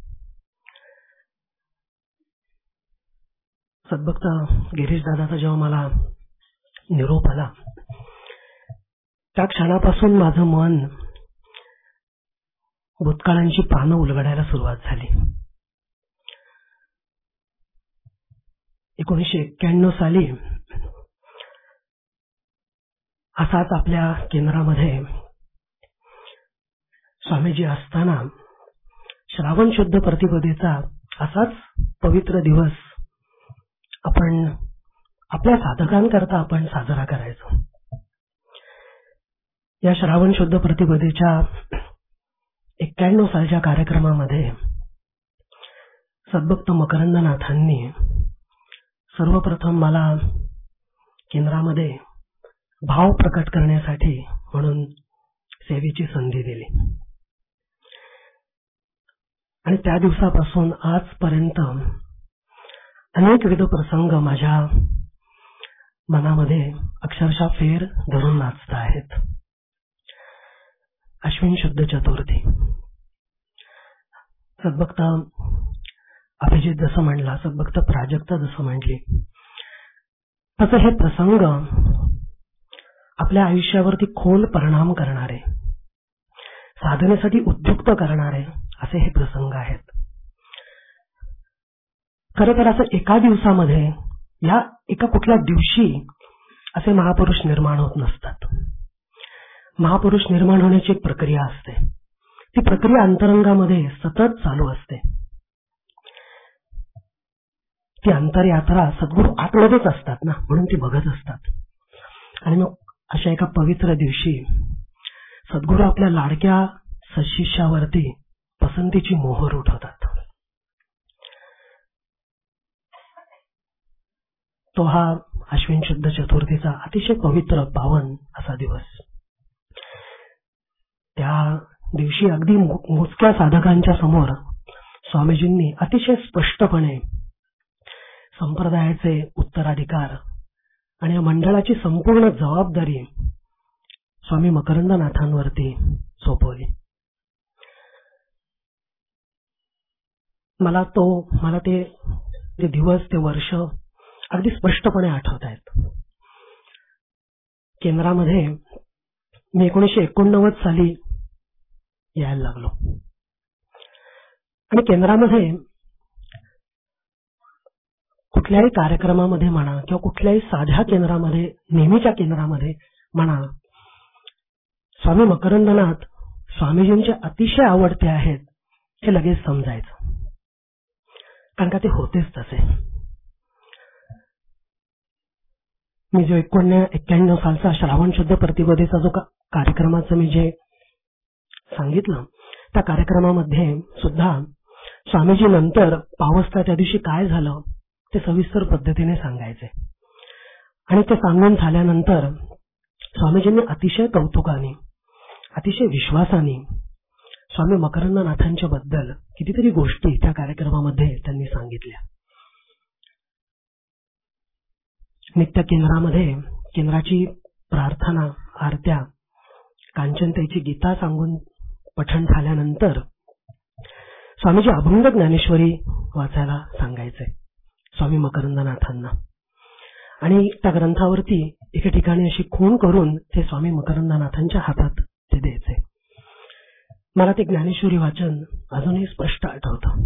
सद्भक्त गिरीश दादाचा जेव्हा मला निरोप आला त्या क्षणापासून माझं मन भूतकाळांची पानं उलगडायला सुरुवात झाली. एकोणीसशे एक्क्याण्णव साली असाच आपल्या केंद्रामध्ये स्वामीजी असताना श्रावण शुद्ध प्रतिपदेचा असाच पवित्र दिवस आपण आपल्या साधकांकरता आपण साजरा करायचो. या श्रावण शुद्ध प्रतिपदेच्या एक्क्याण्णव सालच्या कार्यक्रमामध्ये सद्भक्त मकरंदनाथांनी सर्वप्रथम मला केंद्रामध्ये भाव प्रकट करण्यासाठी म्हणून सेवेची संधी दिली आणि त्या दिवसापासून आजपर्यंत अनेकविध प्रसंग माझ्या मनामध्ये अक्षरशः फेर धरून नाचत आहेत. अश्विन शुद्ध चतुर्थी. सद्भक्त अभिजित जसं म्हणला, सद्भक्त प्राजक्ता जसं म्हणली, तसं हे प्रसंग आपल्या आयुष्यावरती खोल परिणाम करणारे, साधनेसाठी उद्युक्त करणारे असे हे प्रसंग आहेत. खरं तर असं एका दिवसामध्ये, या एका कुठल्या दिवशी असे महापुरुष निर्माण होत नसतात. महापुरुष निर्माण होण्याची एक प्रक्रिया असते. ती प्रक्रिया अंतरंगामध्ये सतत चालू असते. ती अंतरयात्रा सद्गुरू आतमध्येच असतात ना, म्हणून ती बघत असतात. आणि मग अशा एका पवित्र दिवशी सद्गुरू आपल्या लाडक्या सशिष्यावरती पसंतीची मोहर उठवतात. तो हा अश्विन शुद्ध चतुर्थीचा अतिशय पवित्र पावन असा दिवस. त्या दिवशी अगदी मोजक्या साधकांच्या समोर स्वामीजींनी अतिशय स्पष्टपणे संप्रदायाचे उत्तराधिकार आणि या मंडळाची संपूर्ण जबाबदारी स्वामी मकरंदनाथांवरती सोपवली. मला तो मला ते ते दिवस, ते वर्ष अगदी स्पष्टपणे आठवत आहेत. केंद्रामध्ये मी एकोणीसशे एकोणनव्वद साली यायला लागलो आणि केंद्रामध्ये कुठल्याही कार्यक्रमामध्ये म्हणा किंवा कुठल्याही साध्या केंद्रामध्ये, नेहमीच्या केंद्रामध्ये म्हणा, स्वामी मकरंदनाथ स्वामीजींचे अतिशय आवडते आहेत हे लगेच समजायचं. कारण का ते होतेच तसे. मी जो एकोणीसशे एक्क्याण्णव सालचा श्रावण शुद्ध प्रतिपदेचा जो कार्यक्रमाचं मी जे सांगितलं, त्या कार्यक्रमामध्ये सुद्धा स्वामीजी नंतर पावसता त्या दिवशी काय झालं ते सविस्तर पद्धतीने सांगायचे. आणि ते सांगून झाल्यानंतर स्वामीजींनी अतिशय कौतुकाने, अतिशय विश्वासाने स्वामी मकरंदनाथांच्या बद्दल कितीतरी गोष्टी त्या कार्यक्रमामध्ये त्यांनी सांगितल्या. नित्य केंद्रामध्ये केंद्राची प्रार्थना, आरत्या, कांचनताईची गीता सांगून पठण झाल्यानंतर स्वामीजी अभंग ज्ञानेश्वरी वाचायला सांगायचे स्वामी मकरंदनाथांना. आणि त्या ग्रंथावरती एके ठिकाणी अशी खूण करून ते स्वामी मकरंदनाथांच्या हातात ते द्यायचे. मला ते ज्ञानेश्वरी वाचन अजूनही स्पष्ट आठवतं.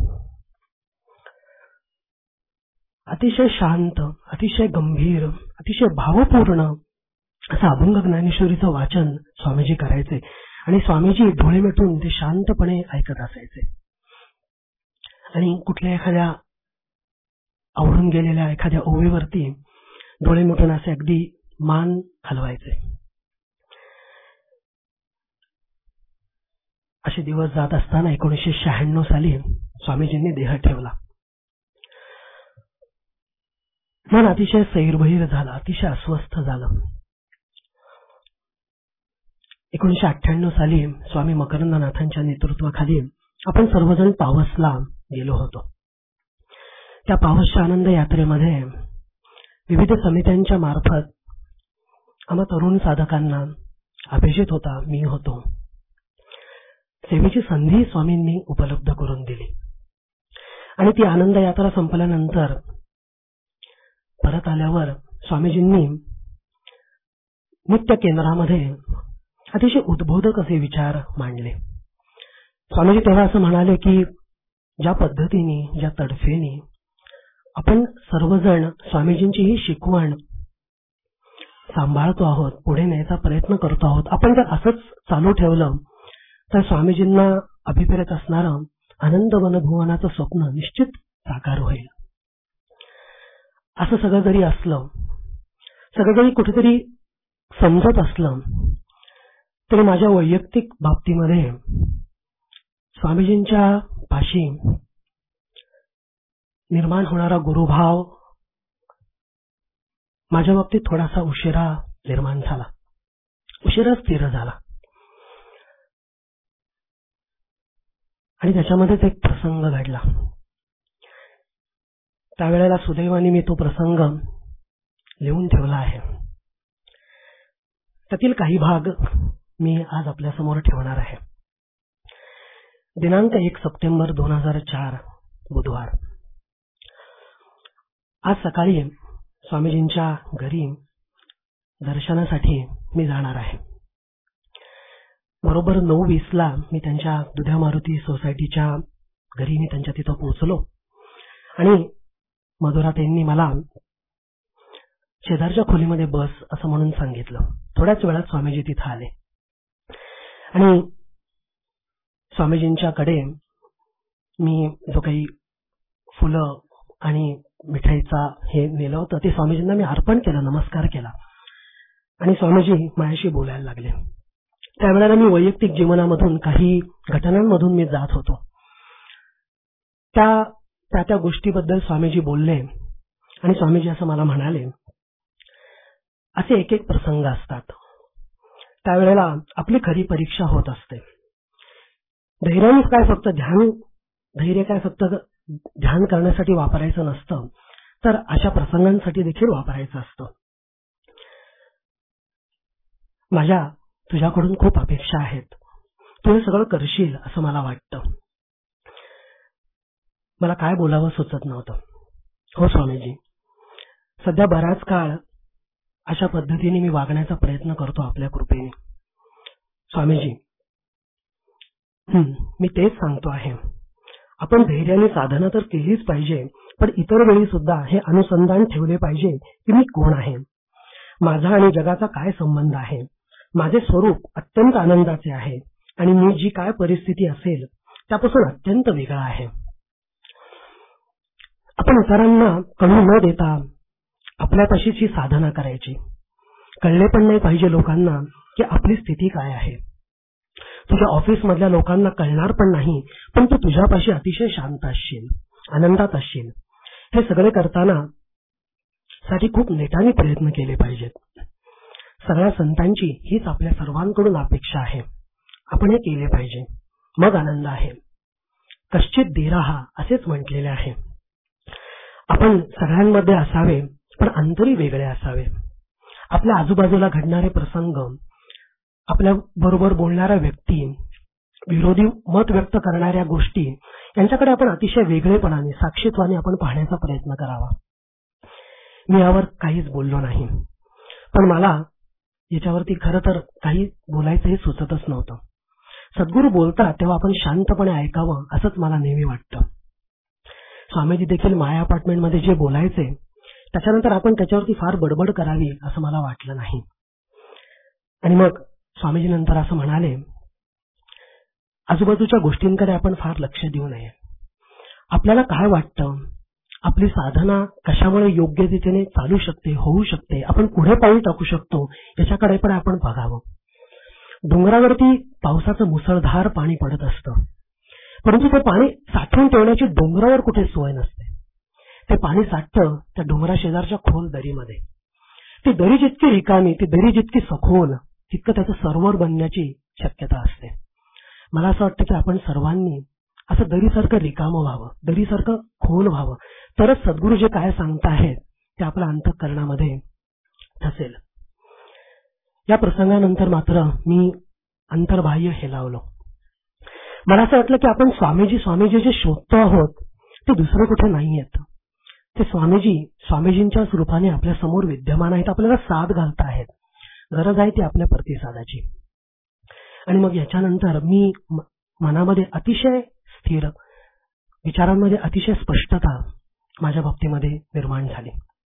अतिशय शांत, अतिशय गंभीर, अतिशय भावपूर्ण असं अभंग ज्ञानेश्वरीचं वाचन स्वामीजी करायचे आणि स्वामीजी डोळे मिटून ते शांतपणे ऐकत असायचे. आणि कुठल्या एखाद्या आवडून गेलेल्या एखाद्या ओवीवरती डोळे मिटून असे अगदी मान हलवायचे. असे दिवस जात असताना एकोणीसशे शहाण्णव साली स्वामीजींनी देह ठेवला. मन अतिशय सैरभैर झालं, अतिशय अस्वस्थ झालं. एकोणीसशे अठ्ठ्याण्णव साली स्वामी मकरंदनाथांच्या नेतृत्वाखाली आपण सर्वजण पावसला गेलो होतो. त्या पावसच्या आनंद यात्रेमध्ये विविध समित्यांच्या मार्फत आम्हा तरुण साधकांना, अभिजित होता, मी होतो, सेवेची संधी स्वामींनी उपलब्ध करून दिली. आणि ती आनंद यात्रा संपल्यानंतर परत आल्यावर स्वामीजींनी नित्य केंद्रामध्ये अतिशय उद्बोधक असे विचार मांडले. स्वामीजी तेव्हा असं म्हणाले की ज्या पद्धतीने, ज्या तडफेने आपण सर्वजण स्वामीजींची ही शिकवण सांभाळतो आहोत, पुढे न्यायचा प्रयत्न करतो आहोत, आपण जर असंच चालू ठेवलं तर स्वामीजींना अभिप्रेत असणारं आनंद वनभुवनाचं स्वप्न निश्चित साकार होईल. असं सगळं जरी असलं, सगळं जरी कुठेतरी समजत असलं तरी माझ्या वैयक्तिक बाबतीमध्ये स्वामीजींच्या पाशी निर्माण होणारा गुरुभाव माझ्या बाबतीत थोडासा उशिरा निर्माण झाला, उशिरा स्थिर झाला. आणि त्याच्यामध्येच एक प्रसंग घडला. त्यावेळेला सुदैवाने मी तो प्रसंग लिहून ठेवला आहे. त्यातील काही भाग मी आज आपल्या समोर ठेवणार आहे. दिनांक एक सप्टेंबर दोन हजार चार बुधवार. आज सकाळी स्वामीजींच्या घरी दर्शनासाठी मी जाणार आहे. बरोबर नऊ वीसला मी त्यांच्या दुधा मारुती सोसायटीच्या घरी मी त्यांच्या तिथं पोहोचलो आणि मधुराताईंनी मला शेजारच्या खोलीमध्ये बस असं म्हणून सांगितलं. थोड्याच वेळात स्वामीजी तिथं आले आणि स्वामीजींच्याकडे मी जो काही फुलं आणि मिठाईचा हे नेलं होतं ते स्वामीजींना मी अर्पण केलं, नमस्कार केला आणि स्वामीजी माझ्याशी बोलायला लागले. त्यावेळेला मी वैयक्तिक जीवनामधून काही घटनांमधून मी जात होतो. त्या त्या त्या गोष्टीबद्दल स्वामीजी बोलले आणि स्वामीजी असं मला म्हणाले, असे एक एक प्रसंग असतात, त्यावेळेला आपली खरी परीक्षा होत असते. धैर्याने काय फक्त ध्यान धैर्य काय फक्त ध्यान करण्यासाठी वापरायचं नसतं, तर अशा प्रसंगांसाठी देखील वापरायचं असतं. माझ्या तुझ्याकडून खूप अपेक्षा आहेत, तू हे सगळं करशील असं मला वाटतं. मला काय बोलावं सुचत नव्हतं. हो स्वामीजी, सध्या बराच काळ अशा पद्धतीने मी वागण्याचा प्रयत्न करतो आपल्या कृपेने. स्वामीजी, हम्म मी तेच सांगतो आहे, आपण धैर्याने साधना तर केलीच पाहिजे, पण इतर वेळी सुद्धा हे अनुसंधान ठेवले पाहिजे की मी कोण आहे, माझा आणि जगाचा काय संबंध आहे. माझे स्वरूप अत्यंत आनंदाचे आहे आणि मी जी काय परिस्थिती असेल त्यापासून अत्यंत वेगळा आहे. आपण इतरांना कळू न देता आपल्यापाशीच ही साधना करायची. कळले पण नाही पाहिजे लोकांना की आपली स्थिती काय आहे. तुझ्या ऑफिस मधल्या लोकांना कळणार पण नाही, पण तू तुझ्यापाशी अतिशय शांत असशील, आनंदात असशील. हे सगळे करताना साठी खूप नेटाने प्रयत्न केले पाहिजेत. सगळ्या संतांची हीच आपल्या सर्वांकडून अपेक्षा आहे. आपण हे केले पाहिजे, मग आनंद आहे. कश्चित धीराहा असेच म्हटलेले आहे. आपण सगळ्यांमध्ये असावे, पण अंतरी वेगळे असावे. आपल्या आजूबाजूला घडणारे प्रसंग, आपल्या बरोबर बोलणाऱ्या व्यक्ती, विरोधी मत व्यक्त करणाऱ्या गोष्टी यांच्याकडे आपण अतिशय वेगळेपणाने साक्षीत्वाने आपण पाहण्याचा प्रयत्न करावा. मी यावर काहीच बोललो नाही, पण मला याच्यावरती खरं तर काही बोलायचंही सुचतच नव्हतं. सद्गुरू बोलतात तेव्हा आपण शांतपणे ऐकावं असंच मला नेहमी वाटतं. स्वामीजी देखील माया अपार्टमेंटमध्ये जे बोलायचे त्याच्यानंतर आपण त्याच्यावरती फार बडबड करावी असं मला वाटलं नाही. आणि मग स्वामीजी नंतर असं म्हणाले, आजूबाजूच्या गोष्टींकडे आपण फार लक्ष देऊ नये. आपल्याला काय वाटतं, आपली साधना कशामुळे योग्य रीतीने चालू शकते, होऊ शकते, आपण पुढे पाऊल टाकू शकतो याच्याकडे पण आपण बघावं. डोंगरावरती पावसाचं मुसळधार पाणी पडत असतं, परंतु ते पाणी साठवून ठेवण्याची डोंगरावर कुठे सोय नसते. ते पाणी साठतं त्या डोंगरा शेजारच्या खोल दरीमध्ये. ती दरी जितकी रिकामी, ती दरी जितकी सखोल, तितकं त्याचं सरोवर बनण्याची शक्यता असते. मला असं वाटतं की आपण सर्वांनी असं दरीसारखं रिकामं व्हावं, दरीसारखं खोल व्हावं, तरच सद्गुरू जे काय सांगताहेत ते आपल्या अंतःकरणामध्ये ठसेल. या प्रसंगानंतर मात्र मी अंतर्बाह्य हेलावलो. मला असं वाटलं की आपण स्वामीजी स्वामीजी जे शोधतो आहोत ते दुसरं कुठे नाही आहेत. ते स्वामीजी स्वामीजींच्या स्वरूपाने आपल्या समोर विद्यमान आहेत, आपल्याला साथ घालत आहेत. गरज आहे ती आपल्या प्रतिसादाची. आणि मग याच्यानंतर मी मनामध्ये अतिशय स्थिर, विचारांमध्ये अतिशय स्पष्टता माझ्या बाबतीमध्ये निर्माण झाली.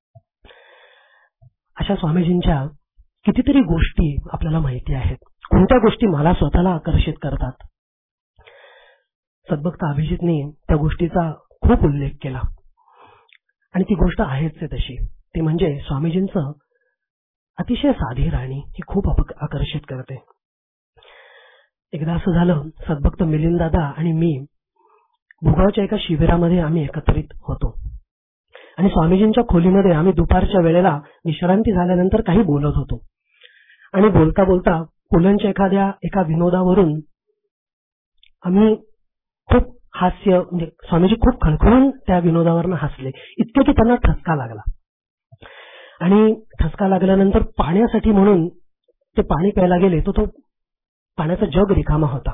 अशा स्वामीजींच्या कितीतरी गोष्टी आपल्याला माहिती आहेत. कोणत्या गोष्टी मला स्वतःला आकर्षित करतात. सद्भक्त अभिजितने त्या गोष्टीचा खूप उल्लेख केला आणि ती गोष्ट आहेच तशी. ती म्हणजे स्वामीजींचं अतिशय साधी राहणी ही खूप आकर्षित करते. एकदा असं झालं, सद्भक्त मिलिंददादा आणि मी भुगावच्या एका शिबिरामध्ये आम्ही एकत्रित होतो आणि स्वामीजींच्या खोलीमध्ये आम्ही दुपारच्या वेळेला विश्रांती झाल्यानंतर काही बोलत होतो. आणि बोलता बोलता पुलंच्या एखाद्या एका विनोदावरून आम्ही खूप हास्य, म्हणजे स्वामीजी खूप खळखळून त्या विनोदावरनं हसले, इतके की त्यांना ठसका लागला. आणि ठसका लागल्यानंतर पाण्यासाठी म्हणून ते पाणी प्यायला गेले, तो तो पाण्याचा जग रिकामा होता.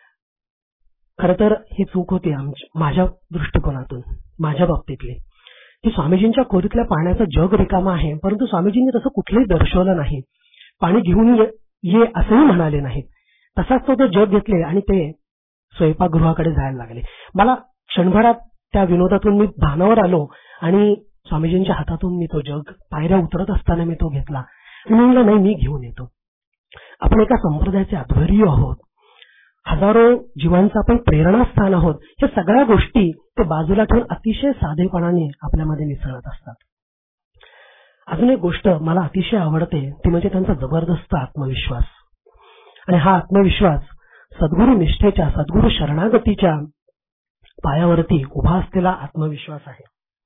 खरं तर ही चूक होती आमची, माझ्या दृष्टिकोनातून, माझ्या बाबतीतली. की स्वामीजींच्या खोलीतल्या पाण्याचं जग रिकामं आहे, परंतु स्वामीजींनी तसं कुठलंही दर्शवलं नाही. पाणी घेऊन ये, ये असंही म्हणाले नाहीत. तसाच तो ते जग घेतले आणि ते स्वयंपाकगृहाकडे जायला लागले. मला क्षणभरात त्या विनोदातून मी भानावर आलो आणि स्वामीजींच्या हातातून मी तो जग पायऱ्या उतरत असताना मी तो घेतला आणि म्हणलं नाही, मी घेऊन येतो. आपण एका संप्रदायाचे आध्वर्य आहोत, हजारो जीवांचं आपण प्रेरणास्थान आहोत. हे सगळ्या गोष्टी ते बाजूला ठेवून अतिशय साधेपणाने आपल्यामध्ये मिसळत असतात. अजून एक गोष्ट मला अतिशय आवडते ती म्हणजे त्यांचा जबरदस्त आत्मविश्वास. आणि हा आत्मविश्वास सद्गुरू निष्ठेच्या, सद्गुरू शरणागतीच्या पायावरती उभा असलेला आत्मविश्वास आहे.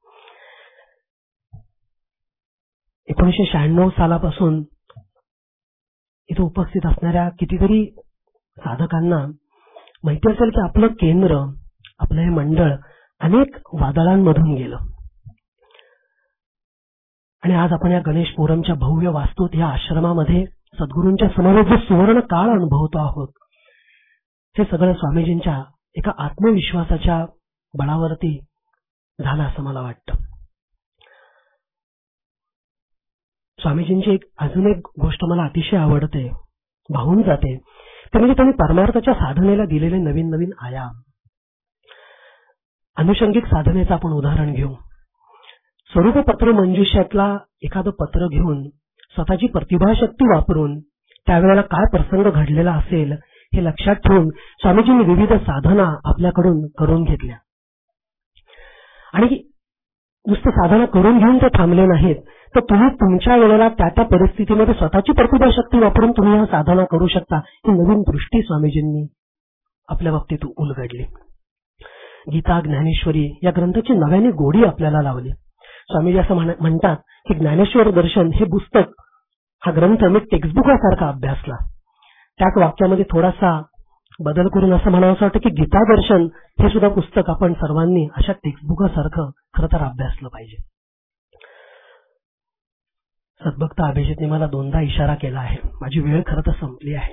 एकोणीसशे शहाण्णव सालापासून इथे उपस्थित असणाऱ्या कितीतरी साधकांना माहिती असेल की आपलं केंद्र, आपलं हे मंडळ अनेक वादळांमधून गेलं आणि आज आपण या गणेश फोरमच्या भव्य वास्तूत या आश्रमामध्ये सद्गुरूंच्या समोर जो सुवर्ण काळ अनुभवतो आहोत, हे सगळं स्वामीजींच्या एका आत्मविश्वासाच्या बळावरती झालं असं मला वाटतं. स्वामीजींची एक अजून एक गोष्ट मला अतिशय आवडते, भावून जाते, ते म्हणजे त्यांनी परमार्थाच्या साधनेला दिलेले नवीन नवीन आयाम. अनुषंगिक साधनेचं आपण उदाहरण घेऊ. स्वरूप पत्र मंजुष्यातला एखादं पत्र घेऊन स्वतःची प्रतिभाशक्ती वापरून त्यावेळेला काय प्रसंग घडलेला असेल हे लक्षात ठेवून स्वामीजींनी विविध साधना आपल्याकडून करून घेतल्या आणि नुसतं साधना करून घेऊन ते थांबले नाहीत, तर तुम्ही तुमच्या वेळेला त्या त्या परिस्थितीमध्ये स्वतःची प्रतिभाशक्ती वापरून तुम्ही या साधना करू शकता. ही नवीन दृष्टी स्वामीजींनी आपल्या बाबतीत उलगडली. गीता, ज्ञानेश्वरी या ग्रंथाची नव्याने गोडी आपल्याला लावली. स्वामीजी असं म्हणतात की ज्ञानेश्वर दर्शन हे पुस्तक, हा ग्रंथ मी टेक्स्टबुकासारखा अभ्यासला. त्याच वाक्यामध्ये थोडासा बदल करून असं म्हणावं वाटतं की गीता दर्शन हे सुद्धा पुस्तक आपण सर्वांनी अशा टेक्स्टबुकासारखं खरं तर अभ्यासलं पाहिजे. सद्भक्त अभिजितने मला दोनदा इशारा केला आहे. माझी वेळ खरं तर संपली आहे.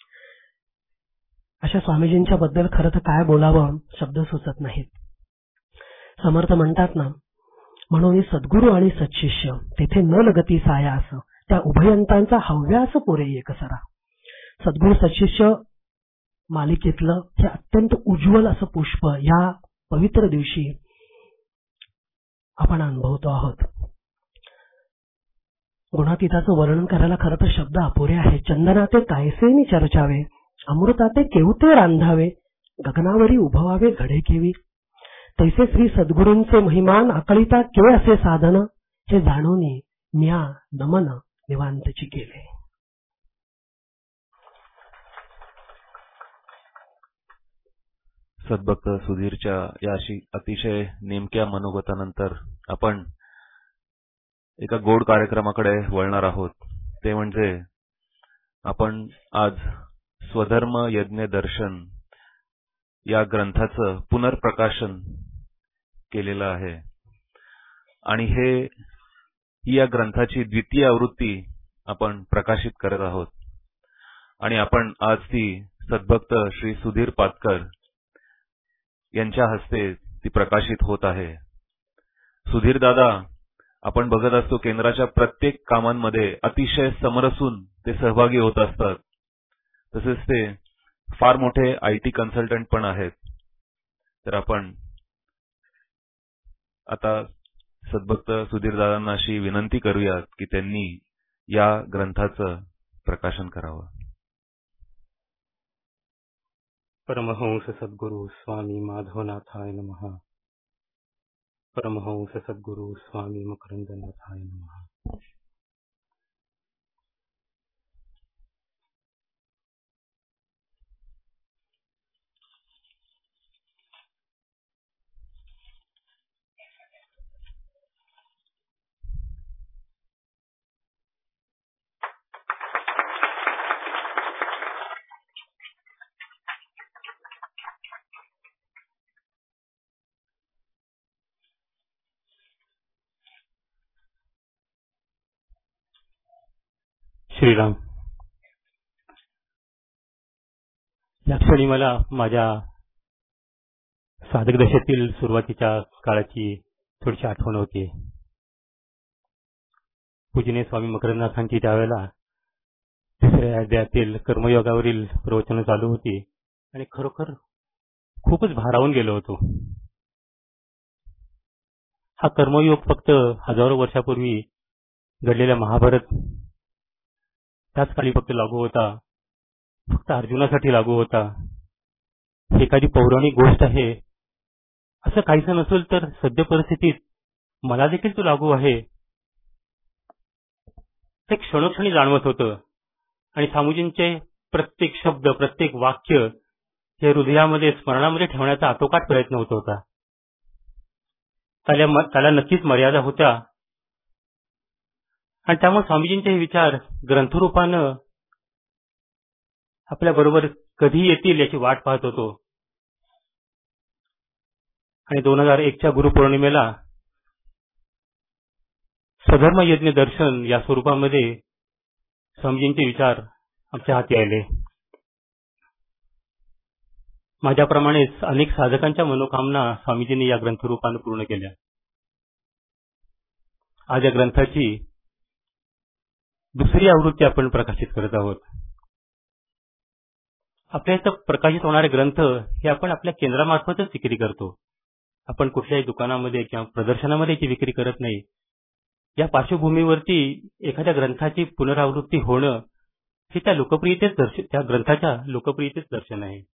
अशा स्वामीजींच्या बद्दल खरं तर काय बोलावं शब्द सुचत नाहीत. समर्थ म्हणतात ना, म्हणून सद्गुरू आणि सत्शिष्य तेथे न लगती सायास, त्या उभयंतांचा हव्यास पोरे एक सरा. सद्गुरू सत्शिष्य मालिकेतलं हे अत्यंत उज्ज्वल असं पुष्प या पवित्र दिवशी आपण अनुभवतो आहोत. गुणातीताचं वर्णन करायला खरं तर शब्द अपुरे आहे. चंदनाते कायसेनी चर्चावे, अमृताते केवते रांधावे, गगनावरी उभवावे घडे केवी. तैसे श्री सद्गुरूंचे महिमान आकळिता के असे साधन, हे जाणूनी म्या नमन निवांतची केले. सद्भक्त सुधीरच्या या अशी अतिशय नेमक्या मनोगतानंतर आपण एका गोड कार्यक्रमाकडे वळणार आहोत. ते म्हणजे आपण आज स्वधर्म यज्ञ दर्शन या ग्रंथाचं पुनर्प्रकाशन केलेलं आहे आणि हे ही या ग्रंथाची द्वितीय आवृत्ती आपण प्रकाशित करत आहोत आणि आपण आज ती सद्भक्त श्री सुधीर पातकर यांच्या हस्ते ती प्रकाशित होत आहे. सुधीर दादा आपण बघत असतो केंद्राच्या प्रत्येक कामांमध्ये अतिशय समरसून ते सहभागी होत असतात. तसेच ते फार मोठे आयटी कन्सल्टंट पण आहेत. तर आपण आता सद्भक्त सुधीर दादांना अशी विनंती करूयात की त्यांनी या ग्रंथाचं प्रकाशन करावं. परमहंस सद्गुरु स्वामी माधवनाथाय नमः. परमहंस सद्गुरु स्वामी मकरंदनाथाय नमः. श्रीराम. या क्षणी मला माझ्या साधक दशेतील सुरुवातीच्या काळाची थोडीशी आठवण होती. पूजनीय स्वामी मकरंदनाथांची त्यावेळेला तिसऱ्या अध्यायातील कर्मयोगावरील प्रवचनं चालू होती आणि खरोखर खूपच भारावून गेलो होतो. हा कर्मयोग फक्त हजारो वर्षापूर्वी घडलेल्या महाभारत त्याच काळी फक्त लागू होता, फक्त अर्जुनासाठी लागू होता. एखादी पौराणिक गोष्ट आहे असं काहीच नसेल तर सद्य परिस्थितीत मला देखील तो लागू आहे ते क्षणोक्षणी जाणवत होतं. आणि स्वामीजींचे प्रत्येक शब्द प्रत्येक वाक्य हे हृदयामध्ये स्मरणामध्ये ठेवण्याचा आटोकाट प्रयत्न होत होता. त्याला त्याला नक्कीच मर्यादा होत्या आणि त्यामुळे स्वामीजींचे हे विचार ग्रंथरूपानं आपल्या बरोबर कधी येतील याची वाट पाहत होतो. आणि दोन हजार एकच्या गुरुपौर्णिमेला स्वधर्म यज्ञ दर्शन या स्वरूपामध्ये स्वामीजींचे विचार आमच्या हाती आले. माझ्याप्रमाणेच अनेक साधकांच्या मनोकामना स्वामीजींनी या ग्रंथरूपानं पूर्ण केल्या. आज या ग्रंथाची दुसरी आवृत्ती आपण प्रकाशित करत आहोत. आपल्या इथं प्रकाशित होणारे ग्रंथ हे आपण आपल्या केंद्रामार्फतच विक्री करतो. आपण कुठल्याही दुकानामध्ये किंवा प्रदर्शनामध्ये याची विक्री करत नाही. या पार्श्वभूमीवरती एखाद्या ग्रंथाची पुनरावृत्ती होणं हे त्या लोकप्रियतेच दर्शन त्या ग्रंथाच्या लोकप्रियतेच दर्शन आहे.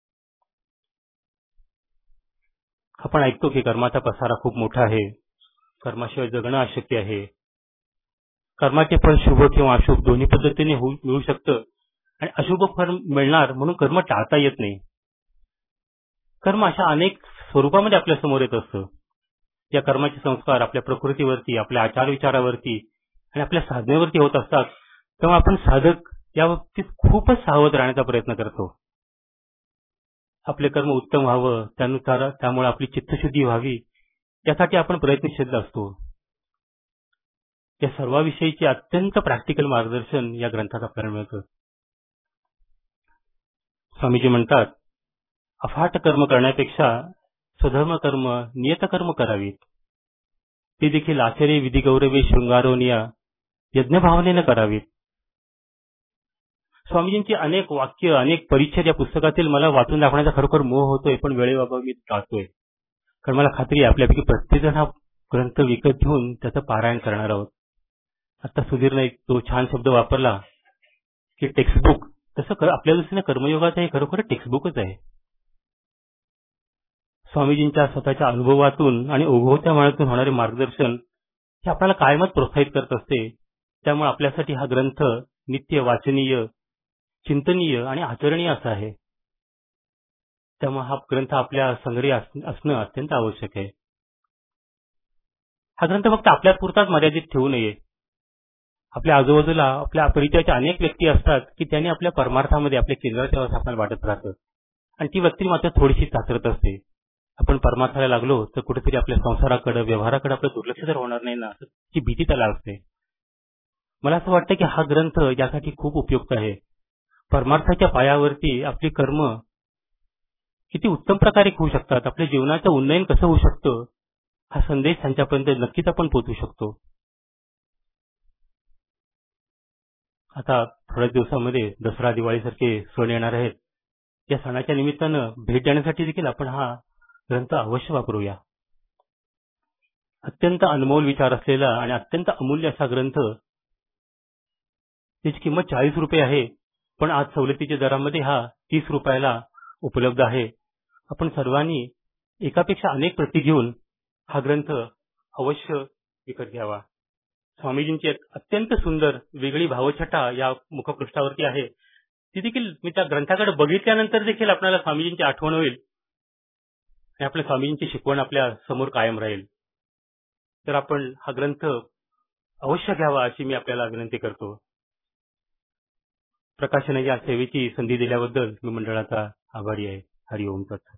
आपण ऐकतो की कर्माचा पसारा खूप मोठा आहे, कर्माशिवाय जगणं अशक्य आहे, कर्माचे फळ शुभ किंवा अशुभ दोन्ही पद्धतीने होऊ मिळू शकतं आणि अशुभ फळ मिळणार म्हणून कर्म टाळता येत नाही. कर्म अशा अनेक स्वरूपामध्ये आपल्या समोर येत असतं. या कर्माचे संस्कार आपल्या प्रकृतीवरती, आपल्या आचार विचारावरती आणि आपल्या साधनेवरती होत असतात. तेव्हा आपण साधक या बाबतीत खूपच सावध राहण्याचा प्रयत्न करतो. आपले कर्म उत्तम व्हावं, त्यानुसार त्यामुळे आपली चित्तशुद्धी व्हावी यासाठी आपण प्रयत्नशील असतो. या सर्वाविषयीचे अत्यंत प्रॅक्टिकल मार्गदर्शन या ग्रंथात आपल्याला मिळतं. स्वामीजी म्हणतात, अफाट कर्म करण्यापेक्षा स्वधर्म कर्म नियतकर्म करावीत, ते देखील आचरे विधी गौरवे शृंगारोनिया यज्ञभावनेनं करावीत. स्वामीजींची अनेक वाक्य अनेक परिच्छेद या पुस्तकातील मला वाचून दाखवण्याचा खरोखर मोह होतोय, पण वेळेबाबत मी टाळतोय. कारण मला खात्री आहे आपल्यापैकी प्रत्येकजण हा ग्रंथ विकत घेऊन त्याचं पारायण करणार आहोत. आता सुधीरने एक तो छान शब्द वापरला की टेक्स्टबुक, तसं आपल्या दृष्टीने कर्मयोगाचं हे खरोखर टेक्स्टबुकच आहे. स्वामीजींच्या स्वतःच्या अनुभवातून आणि ओघवत्या मनातून होणारे मार्गदर्शन हे आपल्याला कायमच प्रोत्साहित करत असते. त्यामुळे आपल्यासाठी हा ग्रंथ नित्य वाचनीय, चिंतनीय आणि आचरणीय असा आहे. त्यामुळे हा ग्रंथ आपल्या संग्रही असणं अत्यंत आवश्यक आहे. हा ग्रंथ फक्त आपल्याच पुरताच मर्यादित ठेवू नये. आपल्या आजूबाजूला आपल्या परिचयाच्या अनेक व्यक्ती असतात की त्यांनी आपल्या परमार्थामध्ये आपल्या केंद्राच्या वेळेस आपल्याला वाटत राहतं आणि ती व्यक्ती मात्र थोडीशी चाचरत असते. आपण परमार्थाला लागलो तर कुठेतरी आपल्या संसाराकडे, व्यवहाराकडे आपलं दुर्लक्ष तर होणार नाही ना, ही भीती त्याला असते. मला असं वाटतं की हा ग्रंथ यासाठी खूप उपयुक्त आहे. परमार्थाच्या पायावरती आपली कर्म किती उत्तम प्रकारे होऊ शकतात, आपल्या जीवनाचं उन्नयन कसं होऊ शकतं, हा संदेश त्यांच्यापर्यंत नक्कीच आपण पोहोचू शकतो. आता थोड्याच दिवसामध्ये दसरा दिवाळीसारखे सण येणार आहेत. या सणाच्या निमित्तानं भेट देण्यासाठी देखील आपण हा ग्रंथ अवश्य वापरूया. अत्यंत अनमोल विचार असलेला आणि अत्यंत अमूल्य असा ग्रंथ, त्याची किंमत चाळीस रुपये आहे, पण आज सवलतीच्या दरामध्ये हा तीस रुपयाला उपलब्ध आहे. आपण सर्वांनी एकापेक्षा अनेक प्रती घेऊन हा ग्रंथ अवश्य विकत घ्यावा. स्वामीजींची एक अत्यंत सुंदर वेगळी भावछटा या मुखपृष्ठावरती आहे. ती देखील मी त्या ग्रंथाकडे बघितल्यानंतर देखील आपल्याला स्वामीजींची आठवण होईल आणि आपल्या स्वामीजींची शिकवण आपल्या समोर कायम राहील. तर आपण हा ग्रंथ अवश्य घ्यावा अशी मी आपल्याला विनंती करतो. प्रकाशने या सेवेची संधी दिल्याबद्दल मी मंडळाचा आभारी आहे. हरिओम तत्सत.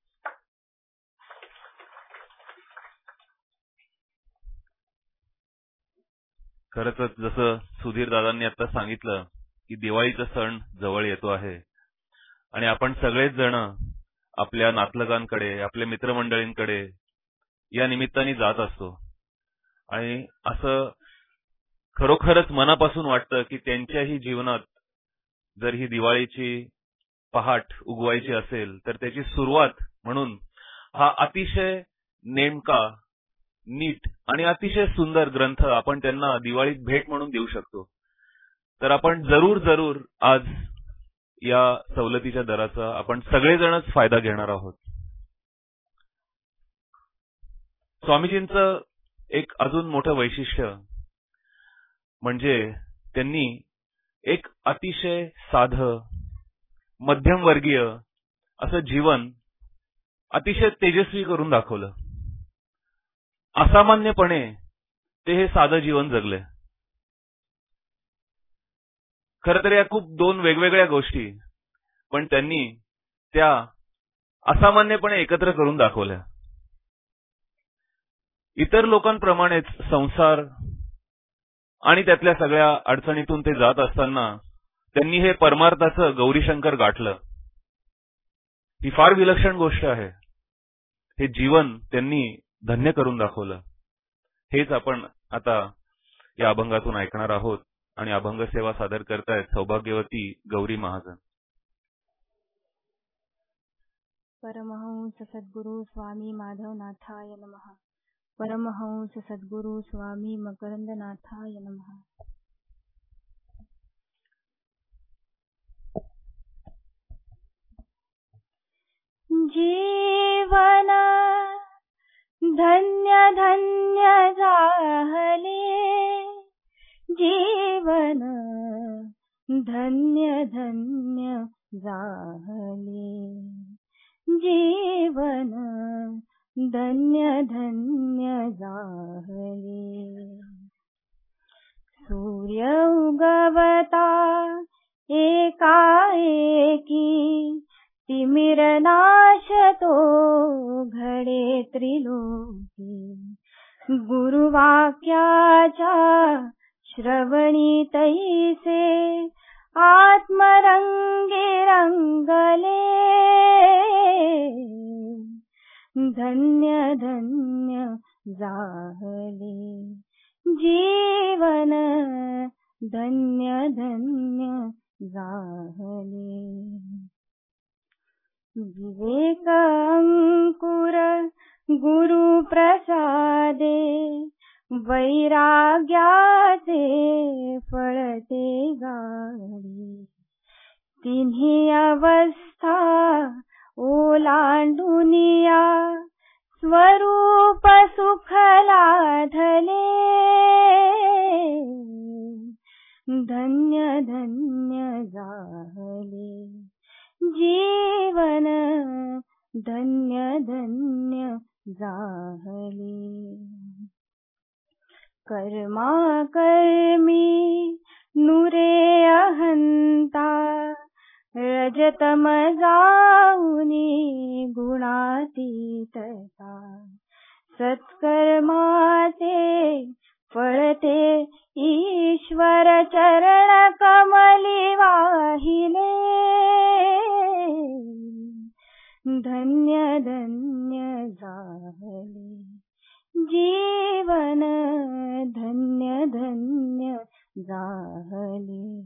खरंच जसं सुधीर दादांनी आता सांगितलं की दिवाळीचा सण जवळ येतो आहे आणि आपण सगळेच जण आपल्या नातलगांकडे, आपल्या मित्रमंडळींकडे या निमित्ताने जात असतो आणि असं खरोखरच मनापासून वाटतं की त्यांच्याही जीवनात जर ही दिवाळीची पहाट उगवायची असेल तर त्याची सुरुवात म्हणून हा अतिशय नेमका, नीट आणि अतिशय सुंदर ग्रंथ आपण त्यांना दिवाळीत भेट म्हणून देऊ शकतो. तर आपण जरूर जरूर आज या सवलतीच्या दराचा आपण सगळेजणच फायदा घेणार आहोत. स्वामीजींचं एक अजून मोठं वैशिष्ट्य म्हणजे त्यांनी एक अतिशय साधं, मध्यमवर्गीय असं जीवन अतिशय तेजस्वी करून दाखवलं. असामान्यपणे ते हे साधं जीवन जगले. खरं तर या खूप दोन वेगवेगळ्या गोष्टी, पण त्यांनी त्या असामान्यपणे एकत्र करून दाखवल्या. इतर लोकांप्रमाणेच संसार आणि त्यातल्या सगळ्या अडचणीतून ते जात असताना त्यांनी हे परमार्थाचं गौरीशंकर गाठलं. ही फार विलक्षण गोष्ट आहे. हे जीवन त्यांनी धन्य करून दाखवलं. हेच आपण आता या अभंगातून ऐकणार आहोत आणि अभंग सेवा सादर करतायत सौभाग्यवती गौरी महाजन. परमहंस सद्गुरु स्वामी माधवनाथाय नमः. परमहंस सद्गुरु स्वामी मकरंदनाथाय नमः. जीवन धन्य धन्य झाले, जीवन धन्य धन्य झाले, जीवन धन्य धन्य झाले. सूर्य उगवता एकाएकी तिमिर नाशतो घडे त्रिलोकी. गुरुवाक्याच्या श्रवणी तैसे आत्मरंगे रंगले. धन्य धन्य झाले, जीवन धन्य धन्य झाले. विवेक अंकुर गुरु प्रसादे, वैराग्याचे फळते गाडी. तिन्ही अवस्था ओलांडुनिया स्वरूप सुख लाधले. धन्य धन्य झाले, जीवन धन्य धन्य झाले. कर्मा कर्मी नुरे अहंता, रजतम जाऊनी गुणातीतता. सत्कर्माचे फळते ईश्वर चरण कमली वाहिले. धन्य धन्य झाले, जीवन धन्य धन्य झाले.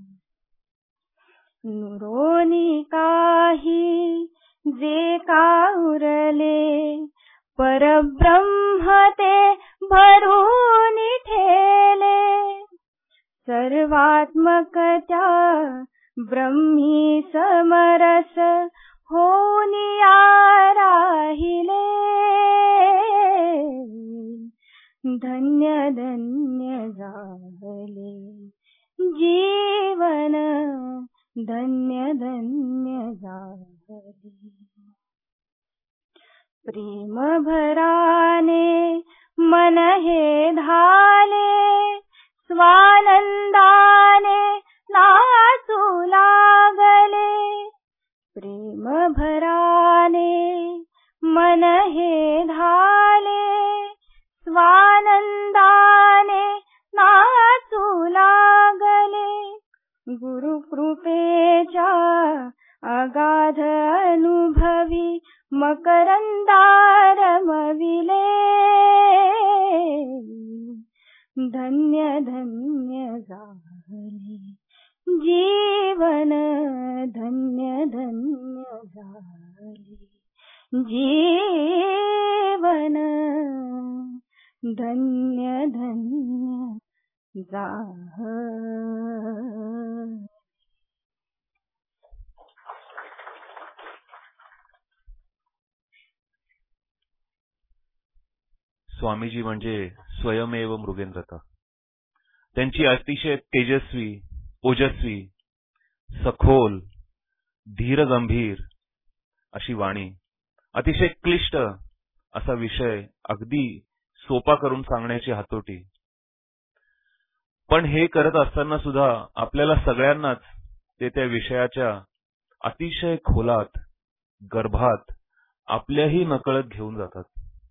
नुरोनी काही जे का उरले, परब्रह्म ते भरून ठेले. सर्वात्मकत्या ब्रह्मी समरस होनिया राहिले. धन्य धन्य झाले, जीवन धन्य धन्य झाले. प्रेम भराने मन हे धाले, स्वानंदाने नाचू लागले. प्रेम भराने मन हे धाले, स्वानंदाने नाचू लागले. गुरुकृपेच्या अगाध अनुभवी मकरंदार मविले. झाले, जीवन धन्य धन्य झाले, जीवन धन्य धन्य झाले. स्वामीजी म्हणजे स्वयमेव मृगेंद्रता. त्यांची अतिशय तेजस्वी, ओजस्वी, सखोल, धीरगंभीर अशी वाणी, अतिशय क्लिष्ट असा विषय अगदी सोपा करून सांगण्याची हातोटी. पण हे करत असताना सुद्धा आपल्याला सगळ्यांनाच ते त्या विषयाच्या अतिशय खोलात, गर्भात आपल्याही नकळत घेऊन जातात.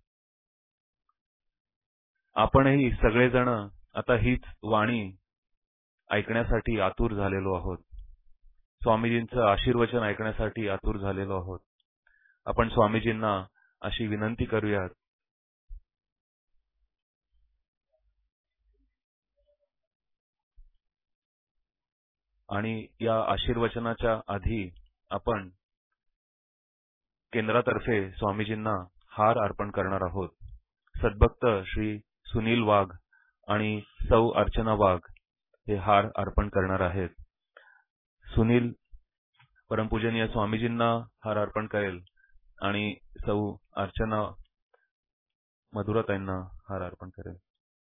आपणही सगळेजण आता हीच वाणी ऐकण्यासाठी आतुर झालेलो आहोत. स्वामीजींचं आशीर्वचन ऐकण्यासाठी आतुर झालेलो आहोत. आपण स्वामीजींना अशी विनंती करूयात, आणि या आशीर्वचनाच्या आधी आपण केंद्रातर्फे स्वामीजींना हार अर्पण करणार आहोत. सद्भक्त श्री सुनील वाघ आणि सौ अर्चना वाघ हे हार अर्पण करणार आहेत. सुनील परमपूजनीय स्वामीजींना हार अर्पण करेल आणि सौ अर्चना मधुरताईंना हार अर्पण करेल.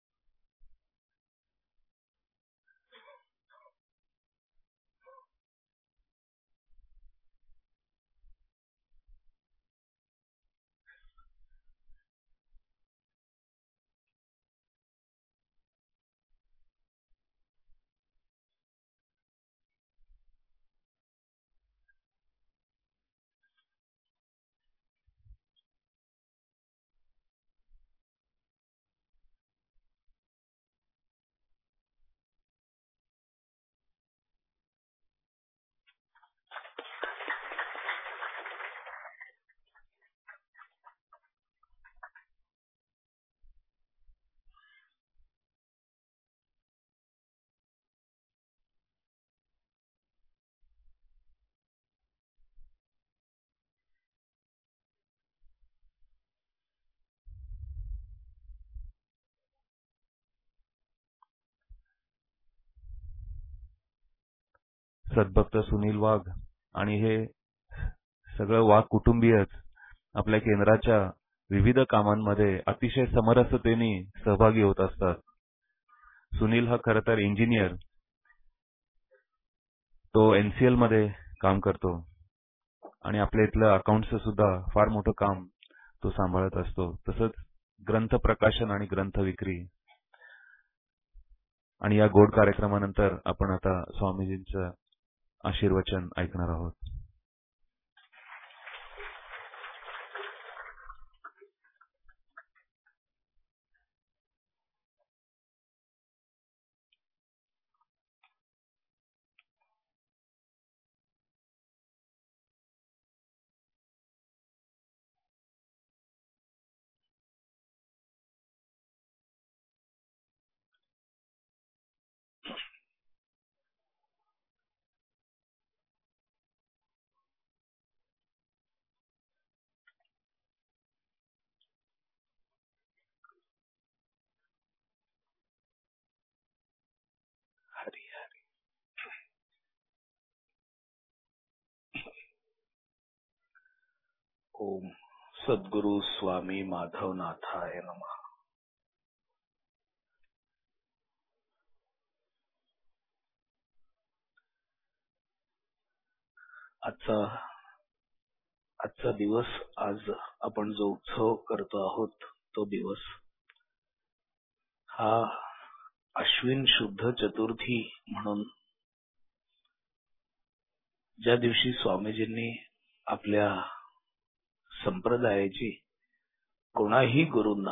सद्भक्त सुनील वाघ आणि हे सगळं वाघ कुटुंबीयच आपल्या केंद्राच्या विविध कामांमध्ये अतिशय समरसतेने सहभागी होत असतात. सुनील हा खरं तर इंजिनियर, तो एनसीएल मध्ये काम करतो आणि आपल्या इथलं अकाउंटचं सुद्धा फार मोठं काम तो सांभाळत असतो. तसंच ग्रंथ प्रकाशन आणि ग्रंथ विक्री. आणि या गोड कार्यक्रमानंतर आपण आता स्वामीजींचं आशीर्वचन ऐकणार आहोत. हरी हरी. ओम सद्गुरु स्वामी माधवनाथाय नमः. आजचा आजचा दिवस, आज आपण जो उत्सव करतो आहोत तो दिवस हा अश्विन शुद्ध चतुर्थी म्हणून, ज्या दिवशी स्वामीजींनी आपल्या संप्रदायाची कोणाही गुरूंना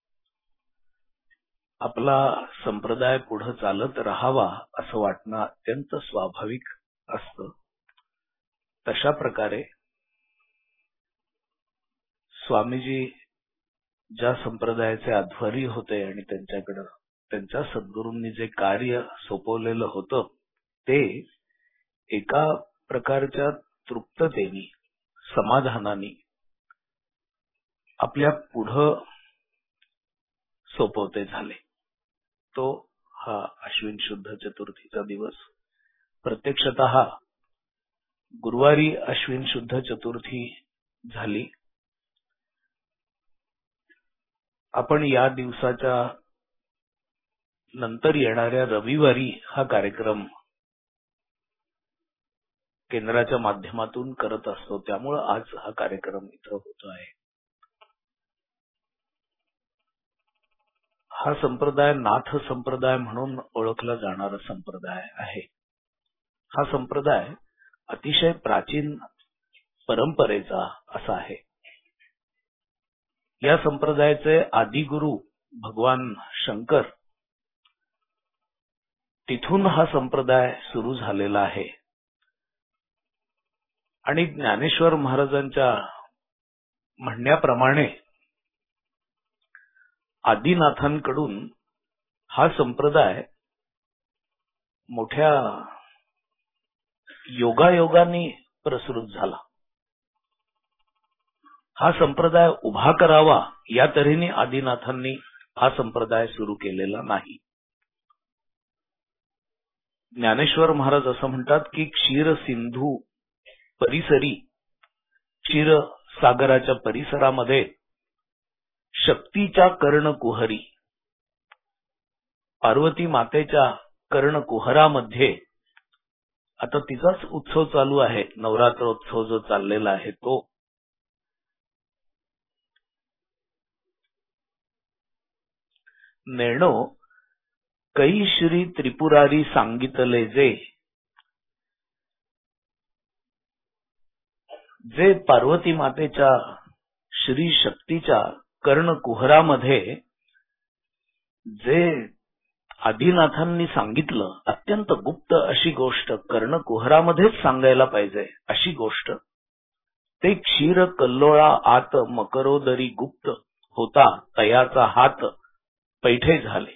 आपला संप्रदाय पुढे चालत राहावा असं वाटणं अत्यंत स्वाभाविक असतं. तशा प्रकारे स्वामीजी ज्या संप्रदायाचे आध्वर्य होते आणि त्यांच्याकडे त्यांच्या सद्गुरूंनी जे कार्य सोपवलेलं होतं ते एका प्रकारच्या तृप्ततेने, समाधानाने आपल्या पुढं सोपवते झाले. तो हा अश्विन शुद्ध चतुर्थीचा दिवस. प्रत्यक्षतः गुरुवारी अश्विन शुद्ध चतुर्थी झाली. आपण या दिवसाच्या नंतर येणाऱ्या रविवारी हा कार्यक्रम केंद्राच्या माध्यमातून करत असतो, त्यामुळे आज हा कार्यक्रम इथं होतो आहे. हा संप्रदाय नाथ संप्रदाय म्हणून ओळखला जाणारा संप्रदाय आहे. हा संप्रदाय अतिशय प्राचीन परंपरेचा असा आहे. या संप्रदायाचे आदिगुरु भगवान शंकर, तिथून हा संप्रदाय सुरू झालेला आहे. आणि ज्ञानेश्वर महाराजांच्या म्हणण्याप्रमाणे आदिनाथांकडून हा संप्रदाय मोठ्या योगायोगाने प्रसृत झाला. हा संप्रदाय उभा करावा या तऱ्हेने आदिनाथांनी हा संप्रदाय सुरू केलेला नाही. ज्ञानेश्वर महाराज असं म्हणतात की क्षीर सिंधू परिसरी, क्षीर सागराच्या परिसरामध्ये शक्तीच्या कर्णकुहरी, पार्वती मातेच्या कर्णकुहरामध्ये, आता तिचाच उत्सव चालू आहे, नवरात्रोत्सव जो चाललेला आहे तो, नेणो कै श्री त्रिपुरारी सांगितले जे, जे पार्वती मातेच्या श्री शक्तीच्या कर्णकुहरामध्ये जे आदिनाथांनी सांगितलं, अत्यंत गुप्त अशी गोष्ट, कर्णकुहरामध्येच सांगायला पाहिजे अशी गोष्ट, ते क्षीर कल्लोळा आत मकरोदरी गुप्त होता तयाचा हात पैठे झाले.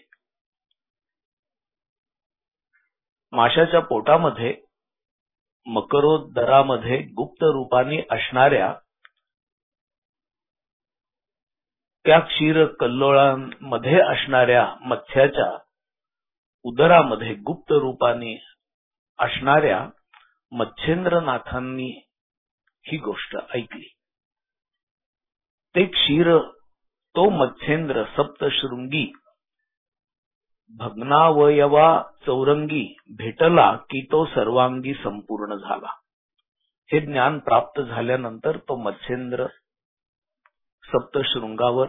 माशाच्या पोटामध्ये मकरोदरामध्ये गुप्त रूपाने असणाऱ्या त्या क्षीर कल्लोळांमध्ये असणाऱ्या मत्स्याच्या उदरामध्ये गुप्त रूपाने असणाऱ्या मच्छेंद्रनाथांनी ही गोष्ट ऐकली. ते क्षीर, तो मच्छेंद्र सप्तशृंगी भग्नावयवा चौरंगी भेटला की तो सर्वांगी संपूर्ण झाला. हे ज्ञान प्राप्त झाल्यानंतर तो मच्छेंद्र सप्तशृंगावर,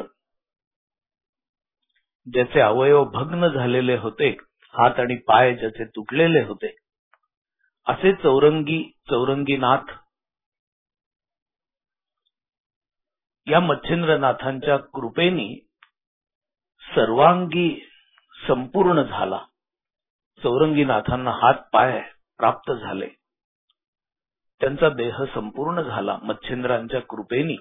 ज्याचे अवयव भग्न झालेले होते, हात आणि पाय ज्याचे तुटलेले होते, असे चौरंगी चौरंगीनाथ या मच्छेंद्रनाथांच्या कृपेने सर्वांगी संपूर्ण झाला. चौरंगीनाथांना हात पाय प्राप्त झाले, त्यांचा देह संपूर्ण झाला मच्छेंद्रांच्या कृपेने.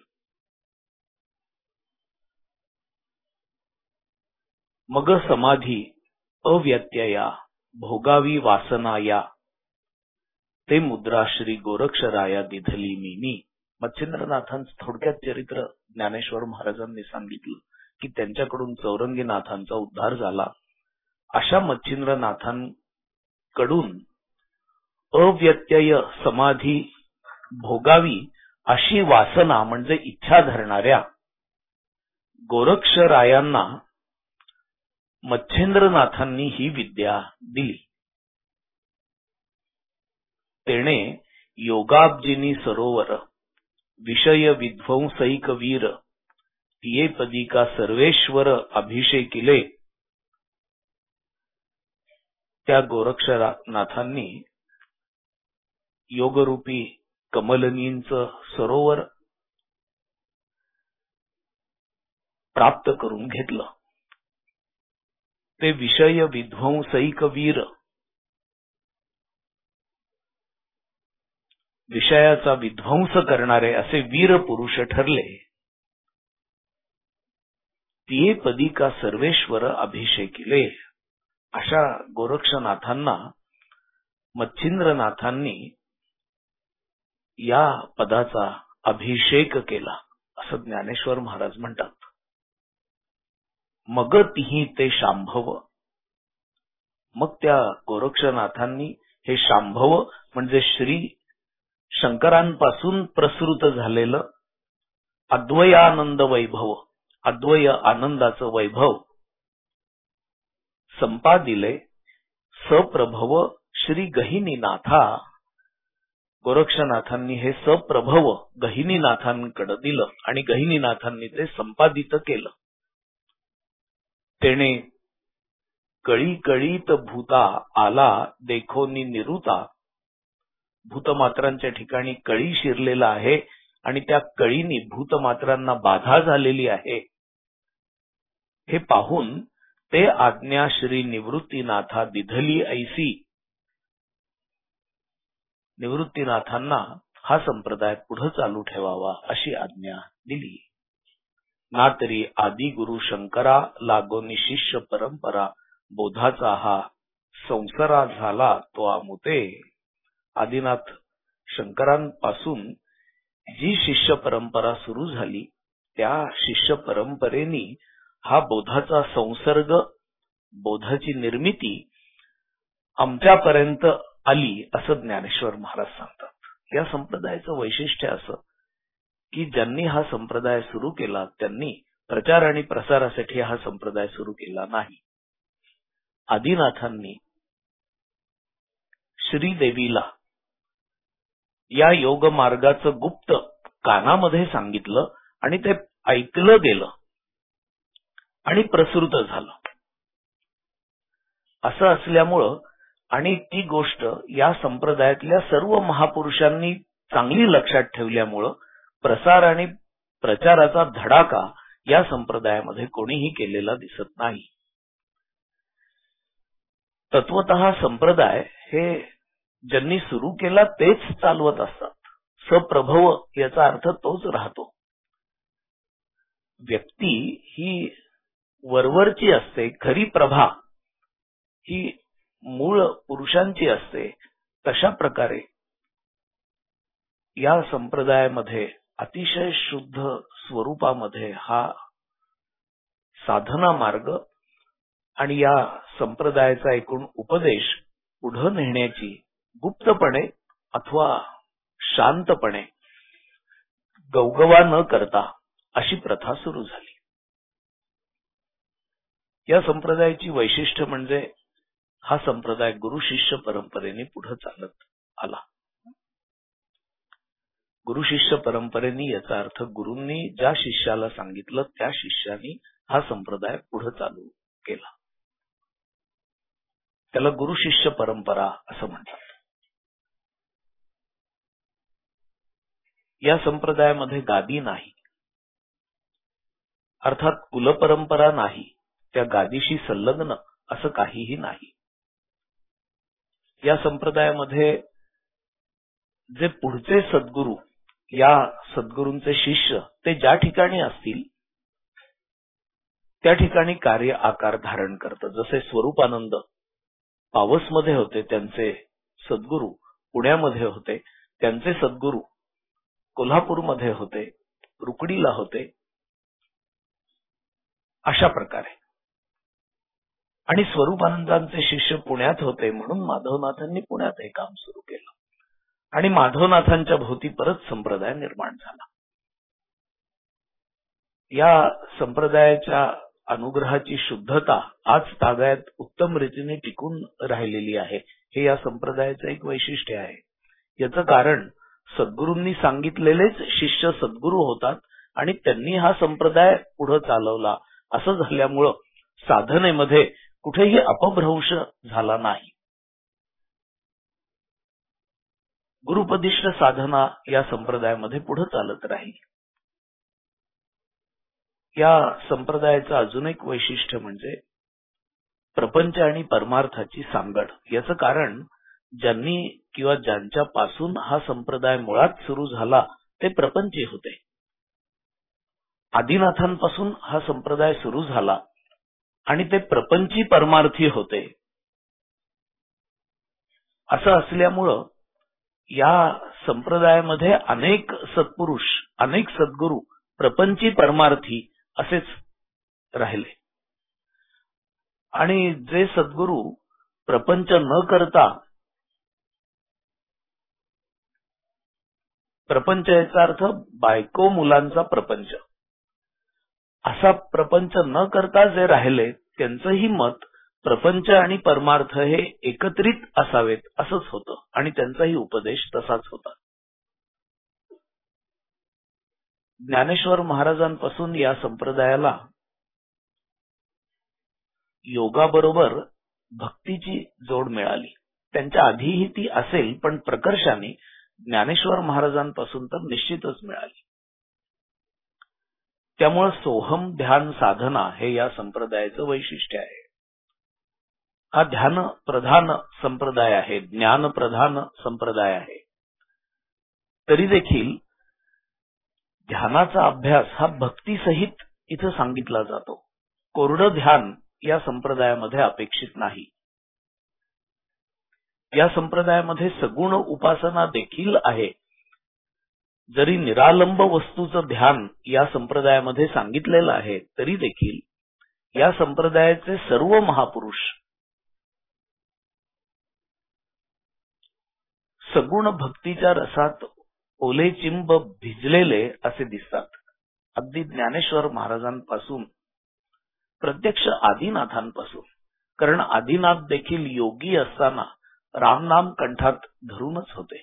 मग समाधी अव्यत्यया भोगावी वासनाया, ते मुद्रा श्री गोरक्षराया दिधली मीनी. मच्छेंद्रनाथांचं थोडक्यात चरित्र ज्ञानेश्वर महाराजांनी सांगितलं की त्यांच्याकडून चौरंगीनाथांचा उद्धार झाला. अशा मच्छेंद्रनाथांकडून अव्यत्यय समाधी भोगावी अशी वासना म्हणजे इच्छा धरणाऱ्या गोरक्षरायांना मच्छेंद्रनाथांनी ही विद्या दिली. तेणे योगाब्जिनी सरोवर विषय विध्वंसैक वीर, तिये पदी का सर्वेश्वर अभिषेकिले. त्या गोरक्षनाथांनी योगरूपी कमलनींचं सरोवर प्राप्त करून घेतलं. ते विषय विध्वंसैक वीर, विषयाचा विध्वंस करणारे असे वीर पुरुष ठरले. तिये पदी का सर्वेश्वर अभिषेकिले, अशा गोरक्षनाथांना मच्छिंद्रनाथांनी या पदाचा अभिषेक केला असं ज्ञानेश्वर महाराज म्हणतात. मग तिही ते शांभव. मग त्या गोरक्षनाथांनी हे शांभव म्हणजे श्री शंकरांपासून प्रसृत झालेलं अद्वयानंद वैभव, अद्वय आनंदाचं वैभव संपादिले सप्रभव श्री गहिनीनाथा. गोरक्षनाथांनी हे सप्रभव गहिनीनाथांकडे दिलं आणि गहिनीनाथांनी ते संपादित केलं. तेने कळी कळीत भूता आला देखोनी निरुता. भूतमात्रांच्या ठिकाणी कळी शिरलेला आहे आणि त्या कळीनी भूतमात्रांना बाधा झालेली आहे. हे पाहून ते आज्ञा श्री निवृत्तीनाथा दिधली ऐसी. निवृत्तीनाथांना हा संप्रदाय पुढे चालू ठेवावा अशी आज्ञा दिली. ना तरी आदि गुरु शंकरा लागोनी शिष्य परंपरा बोधाचा हा संसारा झाला तो आमुते. आदिनाथ शंकरांपासून जी शिष्य परंपरा सुरू झाली त्या शिष्य परंपरेनी हा बोधाचा संसर्ग, बोधाची निर्मिती आमच्यापर्यंत आली असं ज्ञानेश्वर महाराज सांगतात. या संप्रदायाचं वैशिष्ट्य असं की ज्यांनी हा संप्रदाय सुरू केला त्यांनी प्रचार आणि प्रसारासाठी हा संप्रदाय सुरू केला नाही. आदिनाथांनी श्रीदेवीला या योग मार्गाचं गुप्त कानामध्ये सांगितलं आणि ते ऐकलं गेलं आणि प्रसृत झालं. असं असल्यामुळं आणि ती गोष्ट या संप्रदायातल्या सर्व महापुरुषांनी चांगली लक्षात ठेवल्यामुळं प्रसार आणि प्रचाराचा धडाका या संप्रदायामध्ये कोणीही केलेला दिसत नाही. तत्वतः संप्रदाय हे ज्यांनी सुरू केला तेच चालवत असतात. सप्रभव याचा अर्थ तोच राहतो. व्यक्ती ही वरवरची असते, खरी प्रभा ही मूळ पुरुषांची असते. तशा प्रकारे या संप्रदायामध्ये अतिशय शुद्ध स्वरूपामध्ये हा साधना मार्ग आणि या संप्रदायाचा एकूण उपदेश पुढे नेण्याची गुप्तपणे अथवा शांतपणे गवगवा न करता अशी प्रथा सुरू झाली. या संप्रदायाची वैशिष्ट्य म्हणजे हा संप्रदाय गुरु शिष्य परंपरेने पुढे चालत आला. गुरु शिष्य परंपरेने याचा अर्थ गुरूंनी ज्या शिष्याला सांगितलं त्या शिष्यानी हा संप्रदाय पुढे चालू केला. त्याला गुरु शिष्य परंपरा असं म्हणतात. या संप्रदायामध्ये गादी नाही, अर्थात कुलपरंपरा नाही, त्या गादीशी संलग्न असं काहीही नाही. या संप्रदायामध्ये जे पुढचे सद्गुरू, या सद्गुरूंचे शिष्य ते ज्या ठिकाणी असतील त्या ठिकाणी कार्य आकार धारण करतं. जसे स्वरूपानंद पावसमध्ये होते त्यांचे सद्गुरू, पुण्यामध्ये होते त्यांचे सद्गुरू, कोल्हापूरमध्ये होते, रुकडीला होते, अशा प्रकारे. आणि स्वरूपानंदांचे शिष्य पुण्यात होते म्हणून माधवनाथांनी पुण्यात हे काम सुरू केलं आणि माधवनाथांच्या भोवती परत संप्रदाय निर्माण झाला. या संप्रदायाच्या अनुग्रहाची शुद्धता आज तागायत उत्तम रीतीने टिकून राहिलेली आहे. हे या संप्रदायाचं एक वैशिष्ट्य आहे. याचं कारण सद्गुरूंनी सांगितलेलेच शिष्य सद्गुरू होतात आणि त्यांनी हा संप्रदाय पुढे चालवला. असं झाल्यामुळं साधनेमध्ये कुठेही अपभ्रंश झाला नाही. गुरुपदिष्ट साधना या संप्रदायामध्ये पुढे चालत राहील. या संप्रदायाचं अजून एक वैशिष्ट्य म्हणजे प्रपंच आणि परमार्थाची सांगड. याचं कारण ज्यांनी किंवा ज्यांच्यापासून हा संप्रदाय मुळात सुरू झाला ते प्रपंची होते. आदिनाथांपासून हा संप्रदाय सुरू झाला आणि ते प्रपंची परमार्थी होते. असं असल्यामुळं या संप्रदायामध्ये अनेक सत्पुरुष, अनेक सद्गुरू प्रपंची परमार्थी असेच राहिले. आणि जे सद्गुरू प्रपंच न करता, प्रपंच याचा अर्थ बायको मुलांचा प्रपंच, असा प्रपंच न करता जे राहिले त्यांचंही मत प्रपंच आणि परमार्थ हे एकत्रित असावेत असंच होतं आणि त्यांचाही उपदेश तसाच होता. ज्ञानेश्वर महाराजांपासून या संप्रदायाला योगाबरोबर भक्तीची जोड मिळाली. त्यांच्या आधीही ती असेल, पण प्रकर्षाने ज्ञानेश्वर महाराजांपासून तर निश्चितच मिळाली. त्यामुळे सोहम ध्यान साधना हे या संप्रदायाचं वैशिष्ट्य आहे. हा ध्यान प्रधान संप्रदाय आहे, ज्ञान प्रधान संप्रदाय आहे. तरी देखील ध्यानाचा अभ्यास हा भक्तीसहित इथं सांगितला जातो. कोरडं ध्यान या संप्रदायामध्ये अपेक्षित नाही. या संप्रदायामध्ये सगुण उपासना देखील आहे. जरी निरालंब वस्तूचं ध्यान या संप्रदायामध्ये सांगितलेलं आहे, तरी देखील या संप्रदायाचे सर्व महापुरुष सगुण भक्तीच्या रसात ओले चिंब भिजलेले असे दिसतात. अगदी ज्ञानेश्वर महाराजांपासून, प्रत्यक्ष आदिनाथांपासून, कारण आदिनाथ देखील योगी असताना रामनाम कंठात धरूनच होते.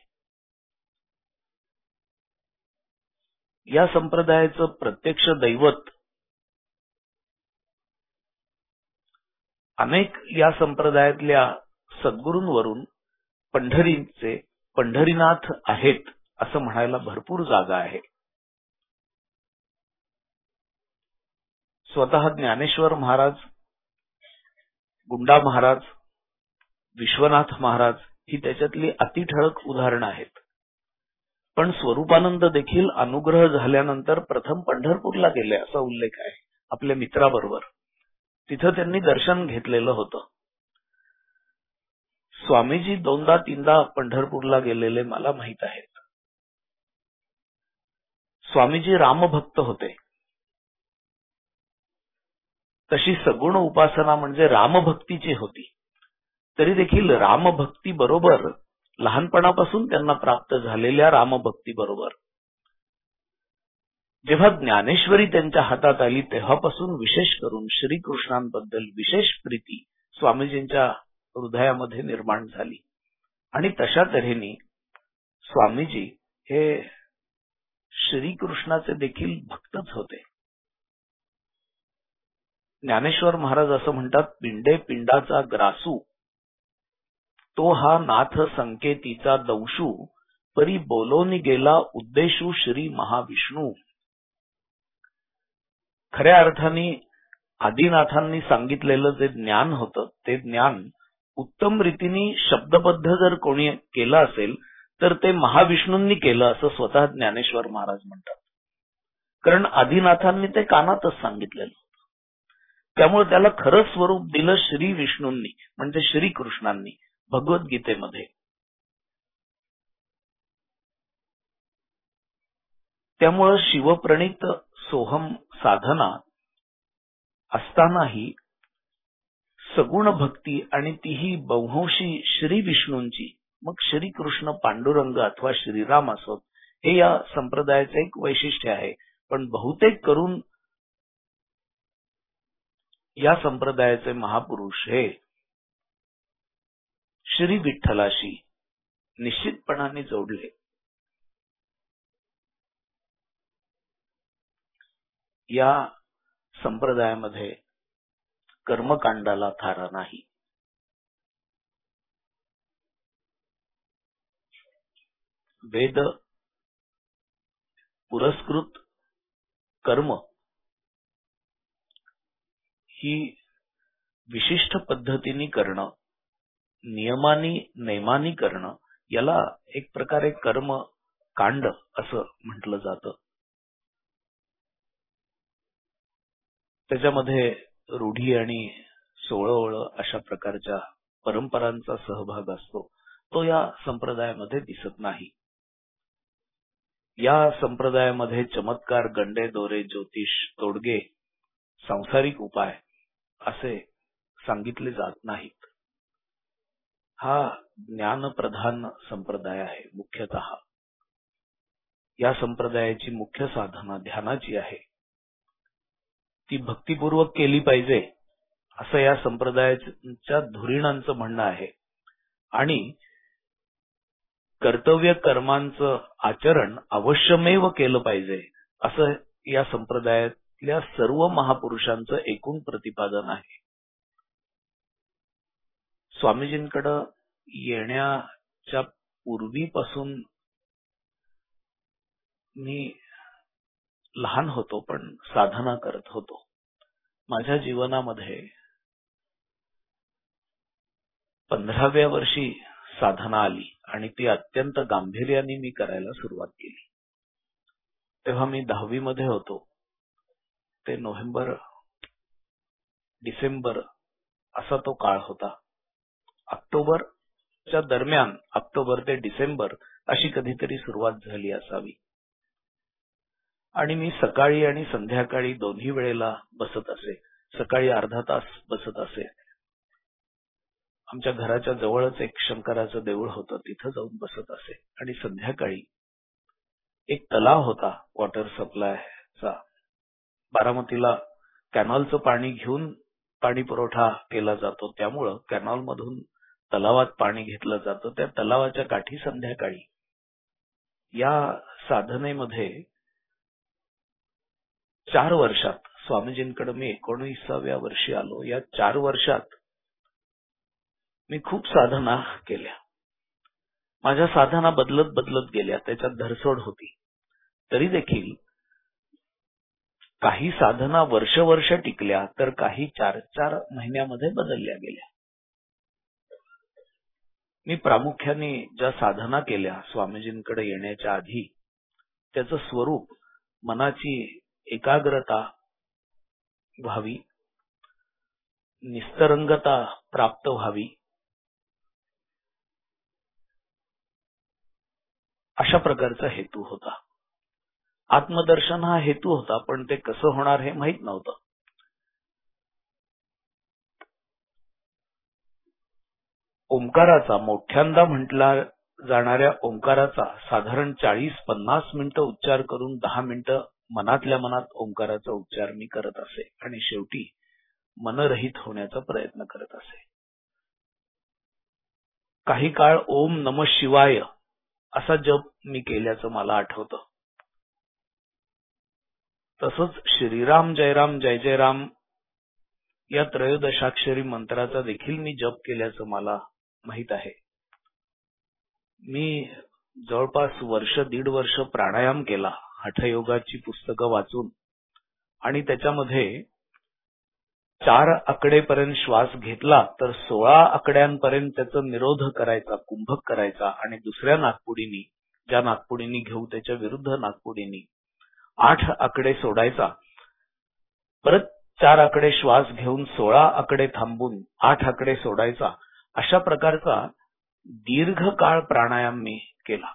या संप्रदायाचं प्रत्यक्ष दैवत अनेक या संप्रदायातल्या सद्गुरूंवरून पंढरीचे पंढरीनाथ आहेत असं म्हणायला भरपूर जागा आहे. स्वतः ज्ञानेश्वर महाराज, गुंडा महाराज, विश्वनाथ महाराज ही त्याच्यातली अतिठळक उदाहरणं आहेत. पण स्वरूपानंद देखील अनुग्रह झाल्यानंतर प्रथम पंढरपूरला गेले असा उल्लेख आहे आपल्या मित्राबरोबर. तिथं त्यांनी दर्शन घेतलेलं होतं. स्वामीजी दोनदा तीनदा पंढरपूरला गेलेले मला माहित आहेत. स्वामीजी रामभक्त होते. तशी सगुण उपासना म्हणजे रामभक्तीची होती. तरी देखील रामभक्ती बरोबर, लहानपणापासून त्यांना प्राप्त झालेल्या रामभक्ती बरोबर जेव्हा ज्ञानेश्वरी त्यांच्या हातात आली, तेव्हापासून विशेष करून श्रीकृष्णांबद्दल विशेष प्रीती स्वामीजींच्या हृदयामध्ये निर्माण झाली. आणि तशा तऱ्हेने स्वामीजी हे श्रीकृष्णाचे देखील भक्तच होते. ज्ञानेश्वर महाराज असं म्हणतात, पिंडे पिंडाचा ग्रासू, तो हा नाथ संकेतीचा दंशू, परी बोलोनी गेला उद्देशू श्री महाविष्णू. खऱ्या अर्थाने आदिनाथांनी सांगितलेलं जे ज्ञान होतं, ते ज्ञान उत्तम रीतीने शब्दबद्ध जर कोणी केलं असेल तर ते महाविष्णूंनी केलं असं स्वतः ज्ञानेश्वर महाराज म्हणतात. कारण आदिनाथांनी ते कानातच सांगितलेलं होतं. त्यामुळे त्याला खरं स्वरूप दिलं श्री विष्णूंनी, म्हणजे श्रीकृष्णांनी भगवद्गीतेमध्ये. त्यामुळे शिवप्रणित सोहम साधना असतानाही सगुण भक्ती आणि तीही बहुंशी श्री विष्णूंची, मग श्रीकृष्ण, पांडुरंग अथवा श्रीराम असोत, हे या संप्रदायाचे एक वैशिष्ट्य आहे. पण बहुतेक करून या संप्रदायाचे महापुरुष हे श्री विठ्ठलाशी निश्चितपणाने जोडले. या संप्रदायामध्ये कर्मकांडाला थारा नाही. वेद पुरस्कृत कर्म ही विशिष्ट पद्धतीने करणं, नियमानी नेमानी करणं, याला एक प्रकारे कर्म कांड असं म्हटलं जातं. त्याच्यामध्ये रूढी आणि सोळवळ अशा प्रकारच्या परंपरांचा सहभाग असतो. तो या संप्रदायामध्ये दिसत नाही. या संप्रदायामध्ये चमत्कार, गंडे दोरे, ज्योतिष, तोडगे, सांसारिक उपाय असे सांगितले जात नाहीत. हा ज्ञानप्रधान संप्रदाय आहे. मुख्यतः या संप्रदायाची मुख्य साधना ध्यानाची आहे. ती भक्तिपूर्वक केली पाहिजे असं या संप्रदायाच्या धुरीणांचं म्हणणं आहे. आणि कर्तव्य कर्मांचं आचरण अवश्यमेव केलं पाहिजे असं या संप्रदायातल्या सर्व महापुरुषांचं एकूण प्रतिपादन आहे. स्वामीजींकडे येण्याच्या पूर्वीपासून मी लहान होतो पण साधना करत होतो. माझ्या जीवनामध्ये पंधराव्या वर्षी साधना आली आणि ती अत्यंत गांभीर्याने मी करायला सुरुवात केली. तेव्हा मी दहावी मध्ये होतो. ते नोव्हेंबर डिसेंबर असा तो काळ होता. ऑक्टोबरच्या दरम्यान, ऑक्टोबर ते डिसेंबर अशी कधीतरी सुरुवात झाली असावी. आणि मी सकाळी आणि संध्याकाळी दोन्ही वेळेला बसत असे. सकाळी अर्धा तास बसत असे. आमच्या घराच्या जवळच एक शंकराचं देऊळ होतं, तिथं जाऊन बसत असे. आणि संध्याकाळी एक तलाव होता वॉटर सप्लायचा. बारामतीला कॅनॉलचं पाणी घेऊन पाणी पुरवठा केला जातो, त्यामुळं कॅनॉल मधून तलावात पाणी घेतलं जातं. त्या तलावाच्या काठी संध्याकाळी या साधनेमध्ये चार वर्षात, स्वामीजींकडे मी एकोणीसाव्या वर्षी आलो, या चार वर्षात मी खूप साधना केल्या. माझ्या साधना बदलत बदलत गेल्या, त्याच्यात धरसोड होती. तरी देखील काही साधना वर्ष वर्ष टिकल्या तर काही चार चार महिन्यामध्ये बदलल्या गेल्या. मी प्रामुख्याने ज्या साधना केल्या स्वामीजींकडे येण्याच्या आधी, त्याचं स्वरूप मनाची एकाग्रता व्हावी, निस्तरंगता प्राप्त व्हावी, अशा प्रकारचा हेतू होता. आत्मदर्शन हा हेतू होता, पण ते कसं होणार हे माहित नव्हतं. ओंकाराचा, मोठ्यांदा म्हटला जाणाऱ्या ओंकाराचा साधारण चाळीस पन्नास मिनिटं उच्चार करून दहा मिनिटं मनातल्या मनात ओंकाराचा उच्चार मी करत असे आणि शेवटी मनरहित होण्याचा प्रयत्न करत असे. काही काळ ओम नमः शिवाय असा जप मी केल्याचं मला आठवतं. तसंच श्रीराम जयराम जय जय राम या त्रयोदशाक्षरी मंत्राचा देखील मी जप केल्याचं मला माहित आहे. मी जवळपास वर्ष दीड वर्ष प्राणायाम केला, हठयोगाची पुस्तकं वाचून, आणि त्याच्यामध्ये चार आकडेपर्यंत श्वास घेतला तर सोळा आकड्यांपर्यंत त्याचा निरोध करायचा, कुंभक करायचा, आणि दुसऱ्या नागपुडीनी, ज्या नागपुडीनी घेऊ त्याच्या विरुद्ध नागपुडीनी आठ आकडे सोडायचा. परत चार आकडे श्वास घेऊन सोळा आकडे थांबून आठ आकडे सोडायचा. अशा प्रकारचा दीर्घकाळ प्राणायाम मी केला.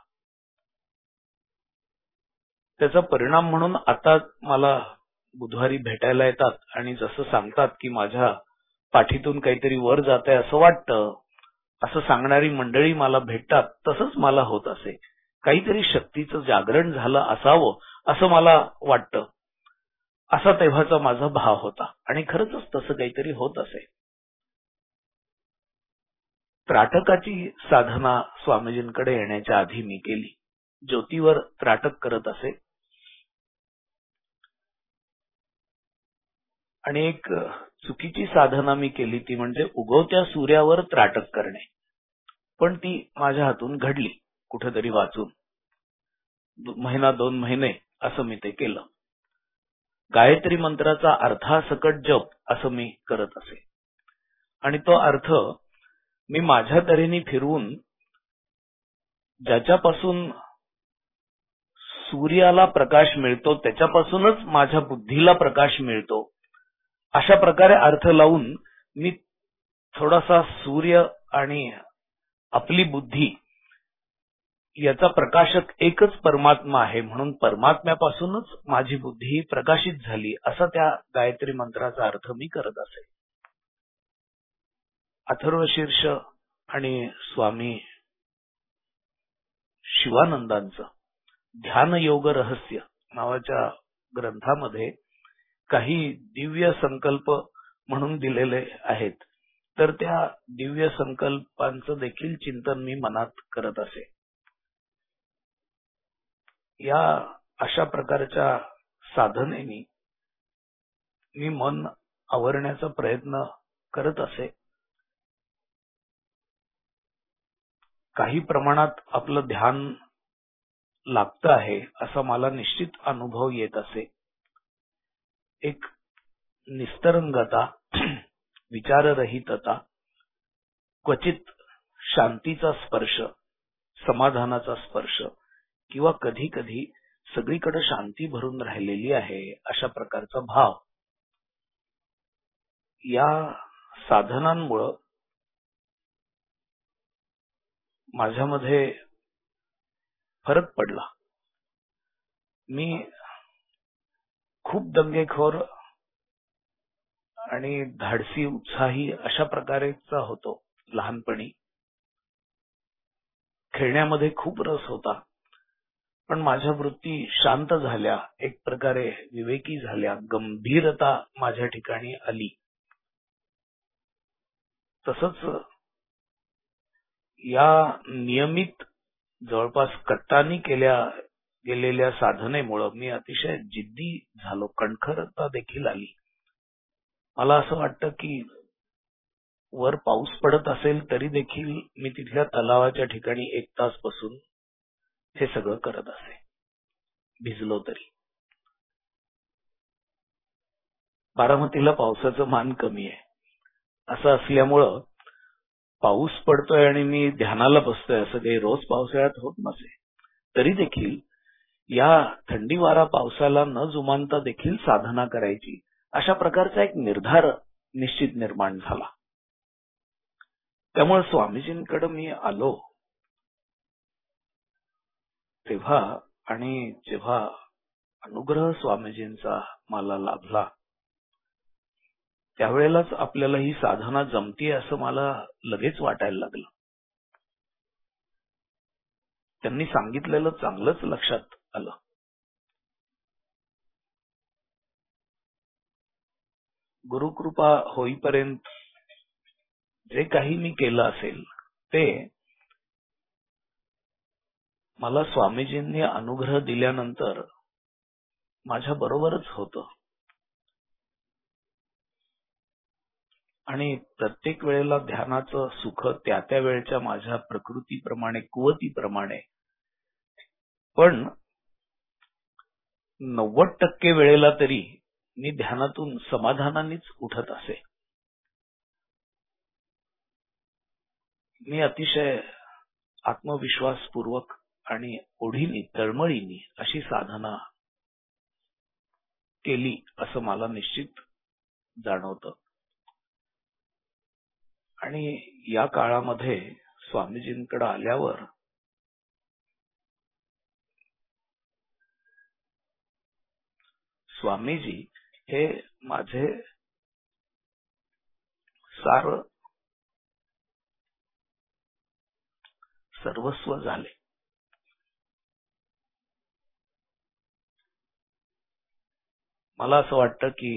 त्याचा परिणाम म्हणून आता मला बुधवारी भेटायला येतात आणि जसं सांगतात की माझ्या पाठीतून काहीतरी वर जात आहे असं वाटतं, असं सांगणारी मंडळी मला भेटतात. तसंच मला होत असे. काहीतरी शक्तीचं जागरण झालं असावं असं मला वाटतं, असा तेव्हाचा माझा भाव होता. आणि खरंच तसं काहीतरी होत असे. त्राटकाची साधना स्वामीजींकडे येण्याच्या आधी मी केली. ज्योतीवर त्राटक करत असे. आणि एक चुकीची साधना मी केली, ती म्हणजे उगवत्या सूर्यावर त्राटक करणे. पण ती माझ्या हातून घडली कुठेतरी वाचून. महिना दोन महिने असं मी ते केलं. गायत्री मंत्राचा अर्थासकट जप असं मी करत असे. आणि तो अर्थ मी माझ्या तऱ्हेने फिरवून, ज्याच्यापासून सूर्याला प्रकाश मिळतो त्याच्यापासूनच माझ्या बुद्धीला प्रकाश मिळतो, अशा प्रकारे अर्थ लावून मी थोडासा सूर्य आणि आपली बुद्धी याचा प्रकाशक एकच परमात्मा आहे, म्हणून परमात्म्यापासूनच माझी बुद्धी प्रकाशित झाली, असा त्या गायत्री मंत्राचा अर्थ मी करत असे. अथर्वशीर्ष आणि स्वामी शिवानंदांचं ध्यान योग रहस्य नावाच्या ग्रंथामध्ये काही दिव्य संकल्प म्हणून दिलेले आहेत. तर त्या दिव्य संकल्पांचं देखील चिंतन मी मनात करत असे. या अशा प्रकारच्या साधनेने मी मन आवरण्याचा प्रयत्न करत असे. काही प्रमाणात आपलं ध्यान लागतं आहे असा मला निश्चित अनुभव येत असे. एक निस्तरंगता, विचाररहितता, क्वचित शांतीचा स्पर्श, समाधानाचा स्पर्श किंवा कधी कधी सगळीकडे शांती भरून राहिलेली आहे अशा प्रकारचा भाव या साधनांमुळे माझ्यामध्ये फरक पडला. मी खूप दंगेखोर आणि धाडसी, उत्साही अशा प्रकारेचा होतो लहानपणी. खेळण्यामध्ये खूप रस होता, पण माझ्या वृत्ती शांत झाल्या, एक प्रकारे विवेकी झाल्या, गंभीरता माझ्या ठिकाणी आली. तसंच या नियमित जवळपास कट्टानी केल्या गेलेल्या साधनेमुळे मी अतिशय जिद्दी झालो, कणखरता देखील आली. मला असं वाटतं की वर पाऊस पडत असेल तरी देखील मी तिथल्या तलावाच्या ठिकाणी एक तास बसून हे सगळं करत असे, भिजलो तरी. बारामतीला पावसाचं मान कमी आहे. असं असल्यामुळं पाऊस पडतोय आणि मी ध्यानाला बसतोय असं काही रोज पावसाळ्यात होत नसे. तरी देखील या थंडी वारा पावसाला न जुमानता देखील साधना करायची अशा प्रकारचा एक निर्धार निश्चित निर्माण झाला. त्यामुळे स्वामीजींकडे मी आलो तेव्हा आणि जेव्हा अनुग्रह स्वामीजींचा मला लाभला त्यावेळेलाच आपल्याला ही साधना जमतीये असं मला लगेच वाटायला लागलं. त्यांनी सांगितलेलं चांगलंच लक्षात आलं. गुरुकृपा होईपर्यंत जे काही मी केलं असेल ते मला स्वामीजींनी अनुग्रह दिल्यानंतर माझ्या बरोबरच होतं. आणि प्रत्येक वेळेला ध्यानाचं सुख त्या त्या वेळच्या माझ्या प्रकृतीप्रमाणे, कुवतीप्रमाणे, पण नव्वद टक्के वेळेला तरी मी ध्यानातून समाधानानेच उठत असे. मी अतिशय आत्मविश्वासपूर्वक आणि ओढीने, तळमळीने अशी साधना केली असं मला निश्चित जाणवतं. आणि या काळामध्ये स्वामीजींकडे आल्यावर स्वामीजी हे माझे सार सर्वस्व झाले. मला असं वाटतं की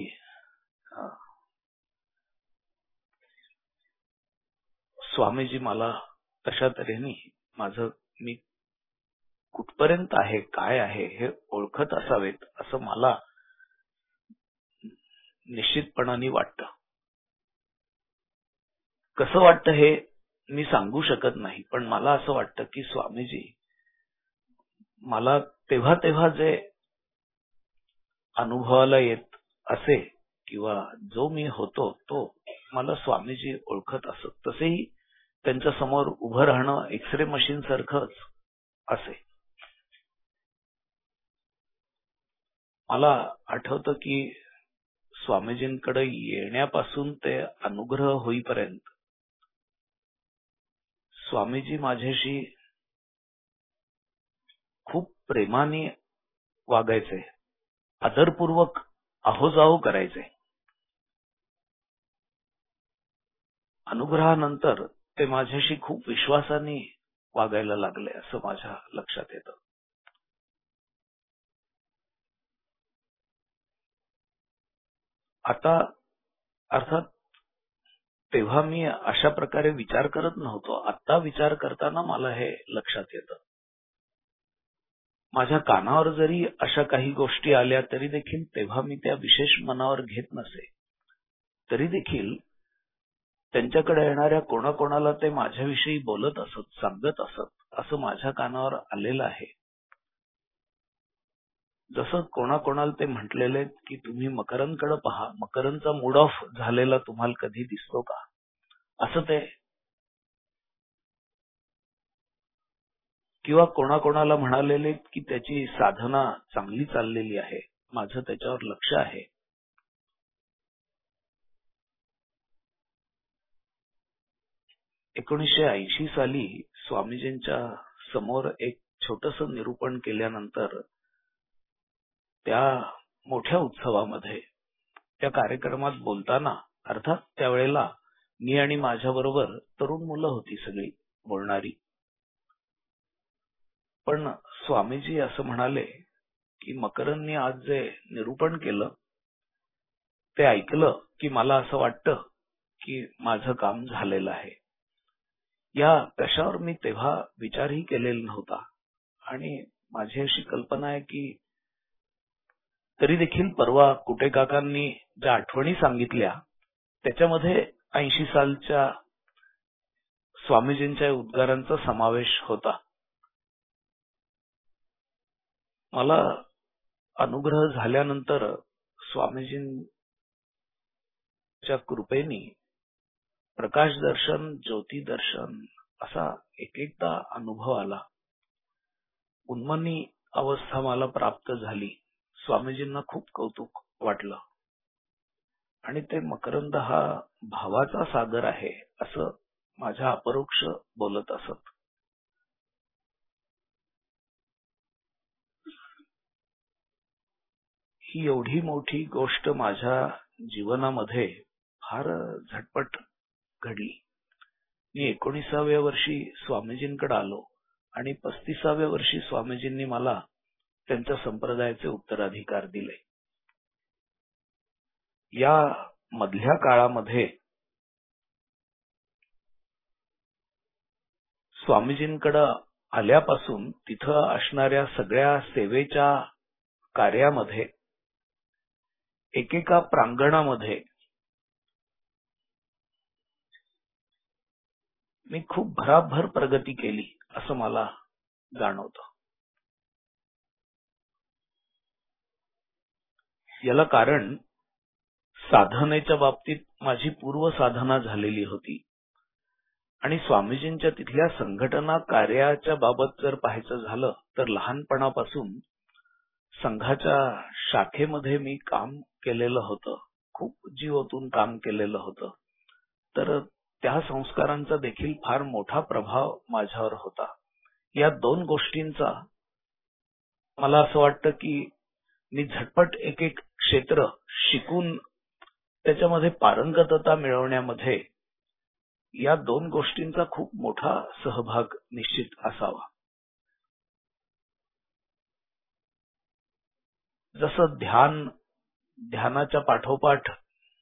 स्वामीजी मला तशा तऱ्हेने माझं मी कुठपर्यंत आहे, काय आहे हे ओळखत असावेत असं मला निश्चितपणाने वाटतं. कसं वाटतं हे मी सांगू शकत नाही, पण मला असं वाटतं की स्वामीजी मला तेव्हा तेव्हा जे अनुभवाला येत असे किंवा जो मी होतो तो मला स्वामीजी ओळखत असत. तसेही त्यांच्या समोर उभं राहणं एक्सरे मशीन सारखंच असे. मला आठवतं की स्वामीजींकडे येण्यापासून ते अनुग्रह होईपर्यंत स्वामीजी माझ्याशी खूप प्रेमाने वागायचे, आदरपूर्वक आहोजाहो करायचे. अनुग्रहानंतर ते माझ्याशी खूप विश्वासाने वागायला लागले असं माझ्या लक्षात येतं. आता अर्थात तेव्हा मी अशा प्रकारे विचार करत नव्हतो. आता विचार करताना मला हे लक्षात येतं. माझ्या कानावर जरी अशा काही गोष्टी आल्या तरी देखील तेव्हा मी त्या विशेष मनावर घेत नसे. तरी देखील त्यांच्याकडे येणाऱ्या कोणाकोणाला ते माझ्याविषयी बोलत असत, सांगत असत असं माझ्या कानावर आलेलं आहे. जसं कोणाकोणाला ते म्हटलेले की तुम्ही मकरंदकडे पहा, मकरंदचा मूड ऑफ झालेला तुम्हाला कधी दिसतो का, असं ते. किंवा कोणाकोणाला म्हणालेले की त्याची साधना चांगली चाललेली आहे, माझं त्याच्यावर लक्ष आहे. एकोणीसशे ऐंशी साली स्वामीजींच्या समोर एक छोटस निरूपण केल्यानंतर त्या मोठ्या उत्सवामध्ये त्या कार्यक्रमात बोलताना, अर्थात त्यावेळेला मी आणि माझ्या बरोबर तरुण मुलं होती सगळी बोलणारी, पण स्वामीजी असं म्हणाले की मकरंदनी आज जे निरूपण केलं ते ऐकलं की मला असं वाटतं की माझं काम झालेलं आहे. या कशावर मी तेव्हा विचारही केलेला नव्हता आणि माझी अशी कल्पना आहे की तरी देखील परवा कुटे काकांनी ज्या आठवणी सांगितल्या त्याच्यामध्ये ऐंशी सालच्या स्वामीजींच्या उद्गारांचा समावेश होता. मला अनुग्रह झाल्यानंतर स्वामीजींच्या कृपेने प्रकाश दर्शन, ज्योती दर्शन असा एक एकदा अनुभव आला. उन्मनी अवस्था मला प्राप्त झाली. स्वामीजींना खूप कौतुक वाटलं आणि ते मकरंद हा भावाचा सागर आहे असं माझ्या अपरोक्ष बोलत असत. ही एवढी मोठी गोष्ट माझ्या जीवनामध्ये फार झटपट घडली. मी एकोणीसाव्या वर्षी स्वामीजींकडे आलो आणि पस्तीसाव्या वर्षी स्वामीजींनी मला त्यांच्या संप्रदायाचे उत्तराधिकार दिले. या मधल्या काळामध्ये स्वामीजींकडे आल्यापासून तिथं असणाऱ्या सगळ्या सेवेच्या कार्यामध्ये एकेका प्रांगणामध्ये मी खूप भराभर प्रगती केली असं मला जाणवतं. याला कारण साधनेच्या बाबतीत माझी पूर्व साधना झालेली होती आणि स्वामीजींच्या तिथल्या संघटना कार्याच्या बाबत जर पाहायचं झालं तर लहानपणापासून संघाच्या शाखेमध्ये मी काम केलेलं होतं, खूप जीव ओतून काम केलेलं होतं. तर त्या संस्कारांचा देखील फार मोठा प्रभाव माझ्यावर होता. या दोन गोष्टींचा मला असं वाटतं की मी झटपट एक एक क्षेत्र शिकून त्याच्यामध्ये पारंगतता मिळवण्यामध्ये या दोन गोष्टींचा खूप मोठा सहभाग निश्चित असावा. जसं ध्यान, ध्यानाच्या पाठोपाठ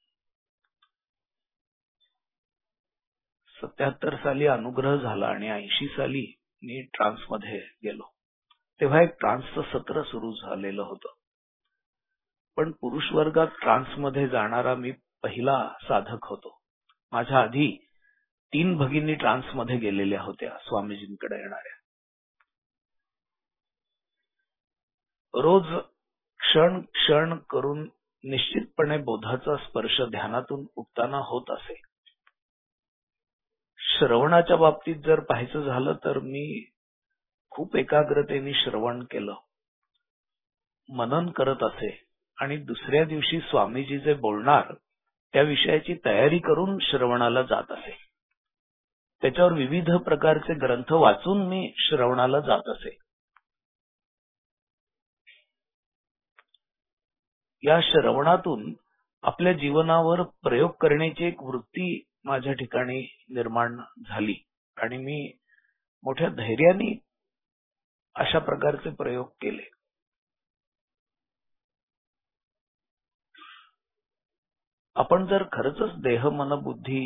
सत्याहत्तर साली अनुग्रह झाला आणि ऐंशी साली मी ट्रान्समध्ये गेलो. तेव्हा एक ट्रान्सचं सत्र सुरू झालेलं होतं. पण पुरुष वर्गात ट्रान्समध्ये जाणारा मी पहिला साधक होतो. माझ्या आधी तीन भगिनी ट्रान्समध्ये गेलेल्या होत्या स्वामीजींकडे येणाऱ्या. रोज क्षण क्षण करून निश्चितपणे बोधाचा स्पर्श ध्यानातून उठताना होत असे. श्रवणाच्या बाबतीत जर पाहायचं झालं तर मी खूप एकाग्रतेने श्रवण केलं, मनन करत असे आणि दुसऱ्या दिवशी स्वामीजी जे बोलणार त्या विषयाची तयारी करून श्रवणाला जात असे. त्याच्यावर विविध प्रकारचे ग्रंथ वाचून मी श्रवणाला जात असे. या श्रवणातून आपल्या जीवनावर प्रयोग करण्याची एक वृत्ती माझ्या ठिकाणी निर्माण झाली आणि मी मोठ्या धैर्याने अशा प्रकारचे प्रयोग केले. आपण जर खरंच देह मन बुद्धी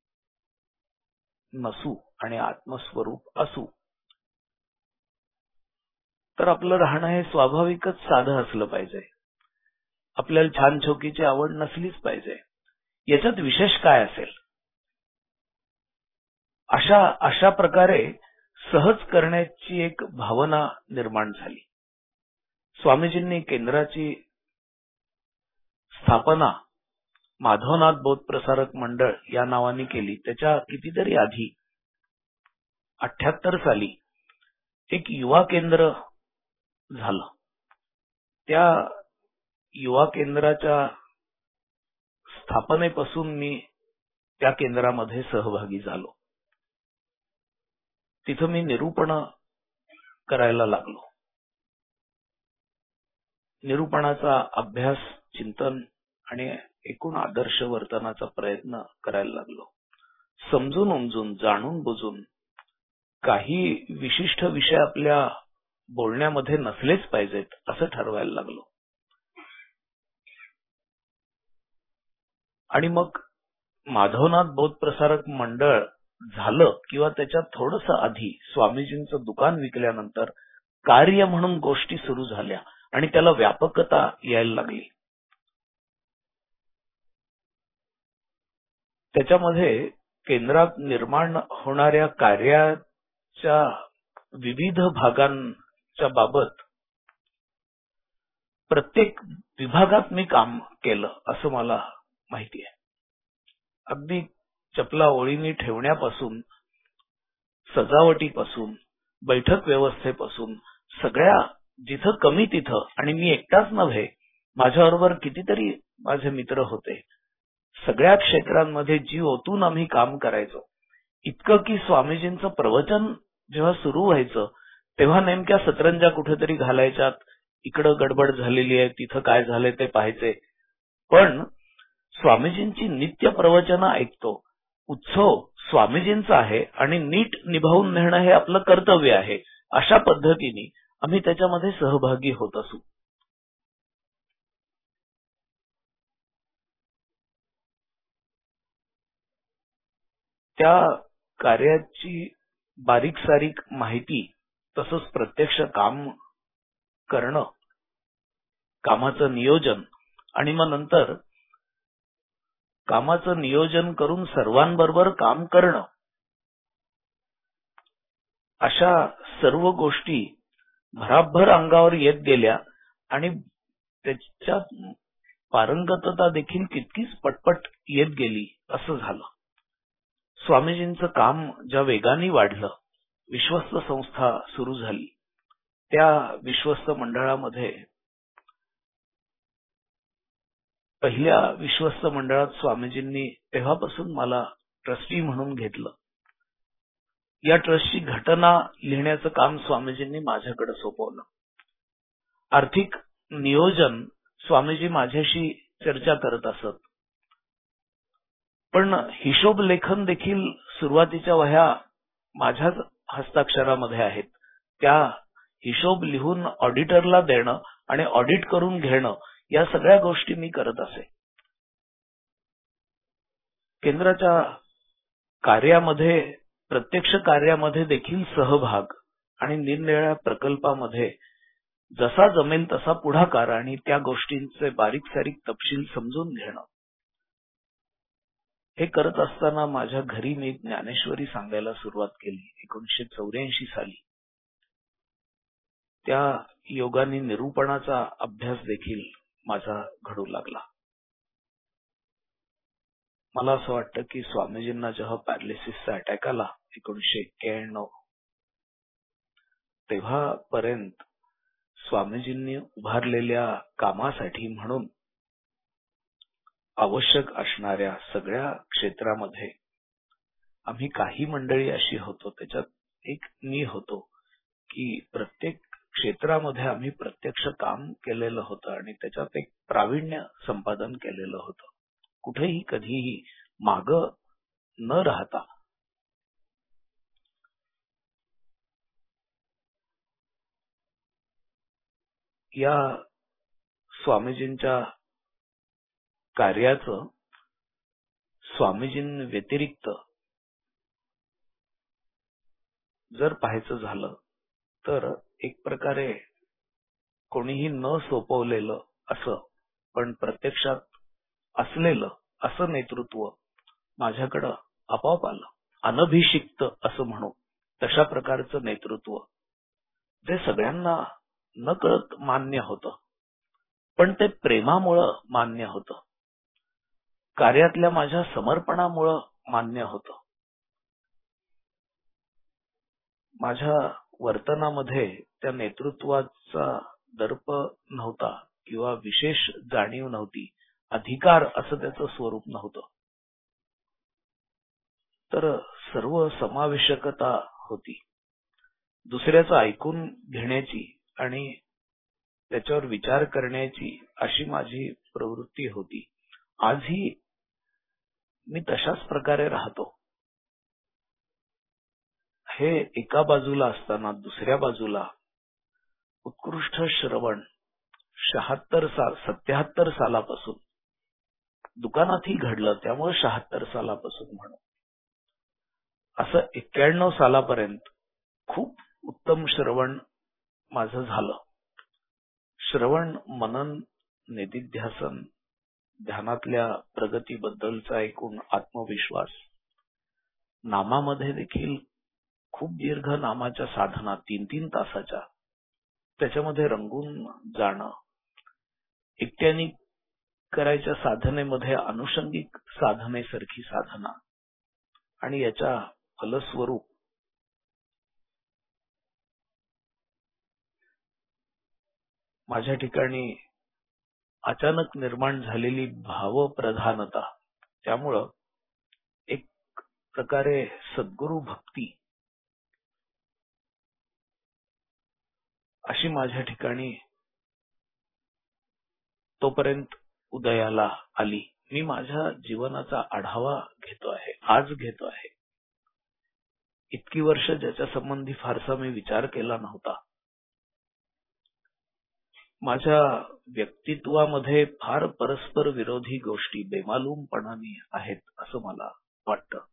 नसू आणि आत्मस्वरूप असू तर आपलं राहणं हे स्वाभाविकच साधं असलं पाहिजे. आपल्याला छान छोकीची आवड नसलीच पाहिजे. याच्यात विशेष काय असेल? अशा अशा प्रकारे सहज करण्याची एक भावना निर्माण झाली. स्वामीजींनी केंद्राची स्थापना माधवनाथ बोध प्रसारक मंडळ या नावाने केली. त्याच्या कितीतरी आधी अठ्याहत्तर साली एक युवा केंद्र झालं. त्या युवा केंद्राच्या स्थापनेपासून मी त्या केंद्रामध्ये सहभागी झालो. तिथं मी निरूपण करायला लागलो. निरूपणाचा अभ्यास, चिंतन आणि एकूण आदर्श वर्तनाचा प्रयत्न करायला लागलो. समजून उमजून जाणून बुजून काही विशिष्ट विषय आपल्या बोलण्यामध्ये नसलेच पाहिजेत असं ठरवायला लागलो. आणि मग माधवनाथ बोध प्रसारक मंडळ झालं किंवा त्याच्या थोडस आधी स्वामीजींचं दुकान विकल्यानंतर कार्य म्हणून गोष्टी सुरू झाल्या आणि त्याला व्यापकता यायला लागली. त्याच्यामध्ये केंद्रात निर्माण होणाऱ्या कार्याच्या विविध भागांच्या बाबत प्रत्येक विभागात मी काम केलं असं मला माहिती आहे. अगदी चपला ओळीने ठेवण्यापासून, सजावटीपासून, बैठक व्यवस्थेपासून सगळ्या जिथं कमी तिथं, आणि मी एकटाच नव्हे, माझ्याबरोबर कितीतरी माझे मित्र होते, सगळ्या क्षेत्रांमध्ये जीव ओतून आम्ही काम करायचो. इतकं की स्वामीजींचं प्रवचन जेव्हा सुरू व्हायचं तेव्हा नेमक्या सतरंजा कुठेतरी घालायच्यात, इकडं गडबड झालेली आहे, तिथं काय झालंय ते पाहायचे. पण स्वामीजींची नित्य प्रवचनं ऐकतो. उत्सव स्वामीजींचा आहे आणि नीट निभावून नेणं हे आपलं कर्तव्य आहे. अशा पद्धतीने आम्ही त्याच्यामध्ये सहभागी होत असू. त्या कार्याची बारीक सारीक माहिती, तसंच प्रत्यक्ष काम करणं, कामाचं नियोजन, आणि मग नंतर कामाचं नियोजन करून सर्वांबरोबर काम करणं, अशा सर्व गोष्टी भराभर अंगावर येत गेल्या आणि त्याच्यात पारंगतता देखील तितकीच पटपट येत गेली असं झालं. स्वामीजींचं काम ज्या वेगाने वाढलं, विश्वस्त संस्था सुरू झाली. त्या विश्वस्त मंडळामध्ये पहिल्या विश्वस्त मंडळात स्वामीजींनी तेव्हापासून मला ट्रस्टी म्हणून घेतलं. या ट्रस्टची घटना लिहिण्याचं काम स्वामीजींनी माझ्याकडे सोपवलं. आर्थिक नियोजन स्वामीजी माझ्याशी चर्चा करत असत. पण हिशोब लेखन देखील सुरुवातीच्या वह्या माझ्याच हस्ताक्षरामध्ये आहेत. त्या हिशोब लिहून ऑडिटरला देणं आणि ऑडिट करून घेणं, या सगळ्या गोष्टी मी करत असे. केंद्राच्या कार्यामध्ये, प्रत्यक्ष कार्यामध्ये देखील सहभाग आणि निरनिराळ्या प्रकल्पामध्ये जसा जमेल तसा पुढाकार आणि त्या गोष्टींचे बारीक सारीक तपशील समजून घेणं, हे करत असताना माझ्या घरी मी ज्ञानेश्वरी सांगायला सुरुवात केली एकोणीसशे चौऱ्याऐंशी साली. त्या योगाने निरूपणाचा अभ्यास देखील माझा घडू लागला. मला असं वाटतं की स्वामीजींना जेव्हा पॅरालिसिसचा अटॅक आला एकोणीसशे एक्क्याण्णव, तेव्हापर्यंत स्वामीजींनी उभारलेल्या कामासाठी म्हणून आवश्यक असणाऱ्या सगळ्या क्षेत्रामध्ये आम्ही काही मंडळी अशी होतो, त्याच्यात एक मी होतो, की प्रत्येक क्षेत्रामध्ये आम्ही प्रत्यक्ष काम केलेलं होतं आणि त्याच्यात एक प्रावीण्य संपादन केलेलं होतं. कुठेही कधीही माग न राहता या स्वामीजींच्या कार्याचं स्वामीजीं व्यतिरिक्त जर पाहायचं झालं तर एक प्रकारे कोणीही न सोपवलेलं असं पण प्रत्यक्षात असलेलं असं नेतृत्व माझ्याकडं आपोआप आलं. अनभिषिक्त असं म्हणू तशा प्रकारचं नेतृत्व जे सगळ्यांना न कळत मान्य होतं, पण ते प्रेमामुळं मान्य होतं, कार्यातल्या माझ्या समर्पणामुळं मान्य होतं. माझ्या वर्तनामध्ये त्या नेतृत्वाचा दर्प नव्हता किंवा विशेष जाणीव नव्हती, अधिकार असं त्याचं स्वरूप नव्हतं, तर सर्व समावेशकता होती. दुसऱ्याचं ऐकून घेण्याची आणि त्याच्यावर विचार करण्याची अशी माझी प्रवृत्ती होती. आजही मी तशाच प्रकारे राहतो. हे एका बाजूला असताना दुसऱ्या बाजूला उत्कृष्ट श्रवण शहात्तर साल सत्याहत्तर सालापासून दुकानातही घडलं, त्यामुळे शहात्तर सालापासून म्हणू असं एक्क्याण्णव सालापर्यंत खूप उत्तम श्रवण माझं झालं. श्रवण, मनन, निदिध्यासन, ध्यानातल्या प्रगतीबद्दलचा एकूण आत्मविश्वास, नामामध्ये देखील खूप दीर्घ नामाच्या साधना तीन तीन तासाच्या त्याच्यामध्ये रंगून जाणं, एकट्याने करायच्या साधनेमध्ये अनुषंगिक साधनेसारखी साधना आणि याच्या फलस्वरूप माझ्या ठिकाणी अचानक निर्माण झालेली भावप्रधानता, त्यामुळं एक प्रकारे सद्गुरु भक्ती अशी माझ्या ठिकाणी तोपर्यंत उदयाला आली. मी माझ्या जीवनाचा आढावा घेतो आहे, आज घेतो आहे. इतकी वर्ष ज्याच्या संबंधी फारसा मी विचार केला नव्हता. माझ्या व्यक्तित्वामध्ये फार परस्पर विरोधी गोष्टी बेमालूमपणाने आहेत असं मला वाटतं.